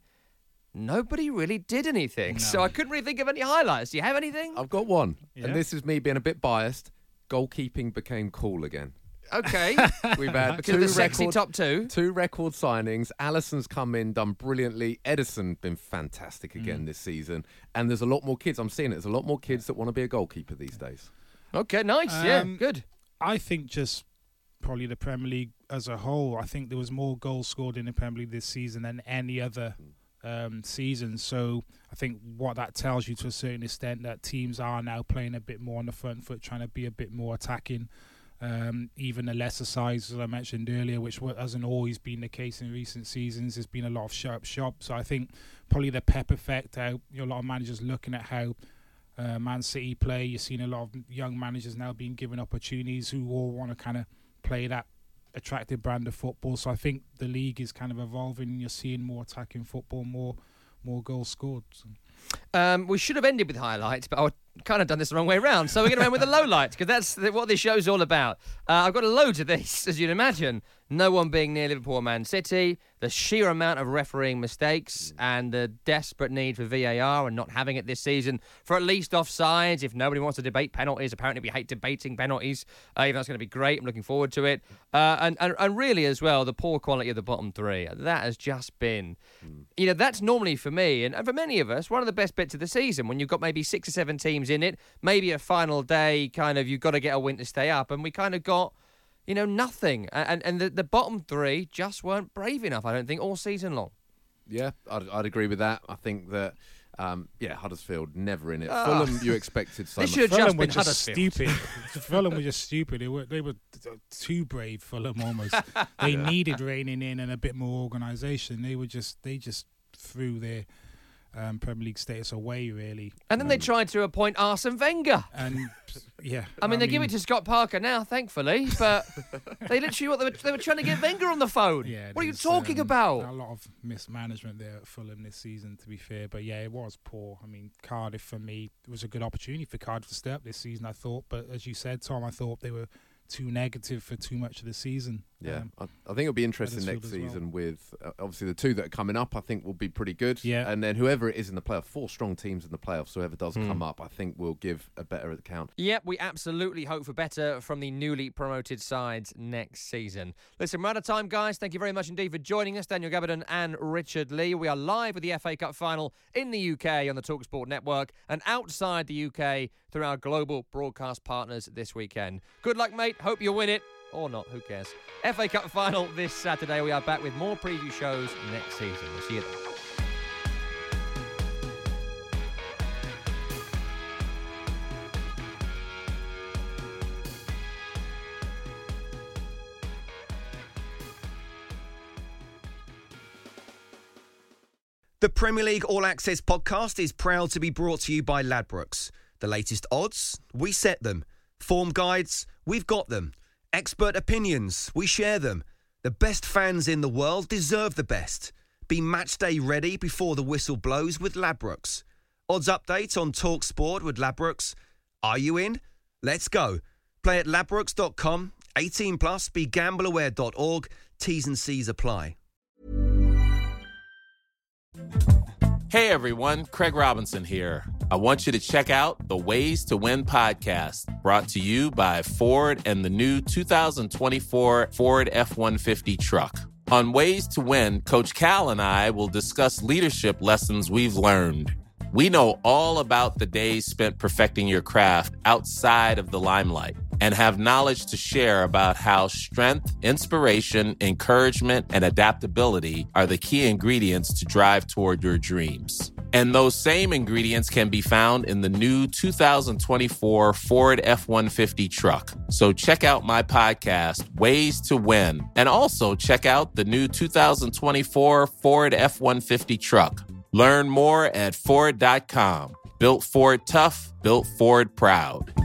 F: Nobody really did anything.
H: No.
F: So I couldn't really think of any highlights. Do you have anything?
G: I've got one.
H: Yeah.
G: And this is me being a bit biased. Goalkeeping became cool again.
F: Okay.
G: We've had
F: Because
G: two
F: of the sexy
G: record,
F: top two.
G: two record signings. Allison's come in, done brilliantly. Edison been fantastic again mm. this season. And there's a lot more kids. I'm seeing it. There's a lot more kids that want to be a goalkeeper these days.
F: Okay, nice.
H: Um,
F: yeah, good.
H: I think just probably the Premier League as a whole. I think there was more goals scored in the Premier League this season than any other um, season. So I think what that tells you to a certain extent that teams are now playing a bit more on the front foot, trying to be a bit more attacking. Um, even the lesser sides, as I mentioned earlier, which hasn't always been the case in recent seasons. There's been a lot of sharp shop. So I think probably the Pep effect, how you know, a lot of managers looking at how uh, Man City play. You're seeing a lot of young managers now being given opportunities who all want to kind of play that attractive brand of football. So I think the league is kind of evolving. You're seeing more attacking football, more more goals scored.
F: Um, we should have ended with highlights, but I kind of done this the wrong way around. So we're going to end with the lowlights, because that's what this show's all about. Uh, I've got a load of this, as you'd imagine. No one being near Liverpool or Man City, the sheer amount of refereeing mistakes and the desperate need for V A R and not having it this season for at least offsides. If nobody wants to debate penalties, apparently we hate debating penalties. Uh, even that's going to be great. I'm looking forward to it. Uh, and, and, and really as well, the poor quality of the bottom three. That has just been, you know, that's normally for me and, and for many of us, one of the best bits of the season when you've got maybe six or seven teams in it, maybe a final day, kind of, you've got to get a win to stay up. And we kind of got, you know, nothing. And and the, the bottom three just weren't brave enough, I don't think, all season long.
G: Yeah, I'd, I'd agree with that. I think that, um, yeah, Huddersfield, never in it.
F: Oh.
G: Fulham, you expected so
F: This
G: much.
F: should have
H: Fulham
F: just
H: were
F: been
H: just
F: Huddersfield.
H: stupid. Fulham were just stupid. They were they were too brave. Fulham almost. They needed reining in and a bit more organisation. They were just they just threw their um, Premier League status away, really.
F: And then
H: um,
F: they tried to appoint Arsene Wenger.
H: And yeah,
F: I mean, they give it to Scott Parker now, thankfully, but they literally what they were, they were trying to get Wenger on the phone.
H: Yeah,
F: what are you
H: there's,
F: talking
H: um,
F: about?
H: A lot of mismanagement there at Fulham this season, to be fair. But yeah, it was poor. I mean, Cardiff for me, it was a good opportunity for Cardiff to step up this season, I thought. But as you said, Tom, I thought they were too negative for too much of the season.
G: Yeah,
H: Um,
G: I, I think it'll be interesting next
H: Huddersfield as well.
G: season with uh, obviously the two that are coming up. I think will be pretty good.
H: Yeah.
G: And then whoever it is in the playoff, four strong teams in the playoffs. Whoever does
F: Hmm.
G: come up, I think will give a better account.
F: Yep, we absolutely hope for better from the newly promoted sides next season. Listen, we're out of time, guys. Thank you very much indeed for joining us, Daniel Gabardon and Richard Lee. We are live with the F A Cup final in the U K on the TalkSport network and outside the U K through our global broadcast partners this weekend. Good luck, mate. Hope you win it. Or not, who cares? F A Cup final this Saturday. We are back with more preview shows next season. We'll see you then.
B: The Premier League All Access podcast is proud to be brought to you by Ladbrokes. The latest odds, we set them. Form guides, we've got them. Expert opinions, we share them. The best fans in the world deserve the best. Be match day ready before the whistle blows with Ladbrokes. Odds update on TalkSport with Ladbrokes. Are you in? Let's go. Play at ladbrokes dot com. eighteen plus, be gamble aware dot org. T's and C's apply.
L: Hey everyone, Craig Robinson here. I want you to check out the Ways to Win podcast, brought to you by Ford and the new two thousand twenty-four Ford F one fifty truck. On Ways to Win, Coach Cal and I will discuss leadership lessons we've learned. We know all about the days spent perfecting your craft outside of the limelight and have knowledge to share about how strength, inspiration, encouragement, and adaptability are the key ingredients to drive toward your dreams. And those same ingredients can be found in the new two thousand twenty-four Ford F one fifty truck. So check out my podcast, Ways to Win, and also check out the new two thousand twenty-four Ford F one fifty truck. Learn more at Ford dot com. Built Ford tough, built Ford proud.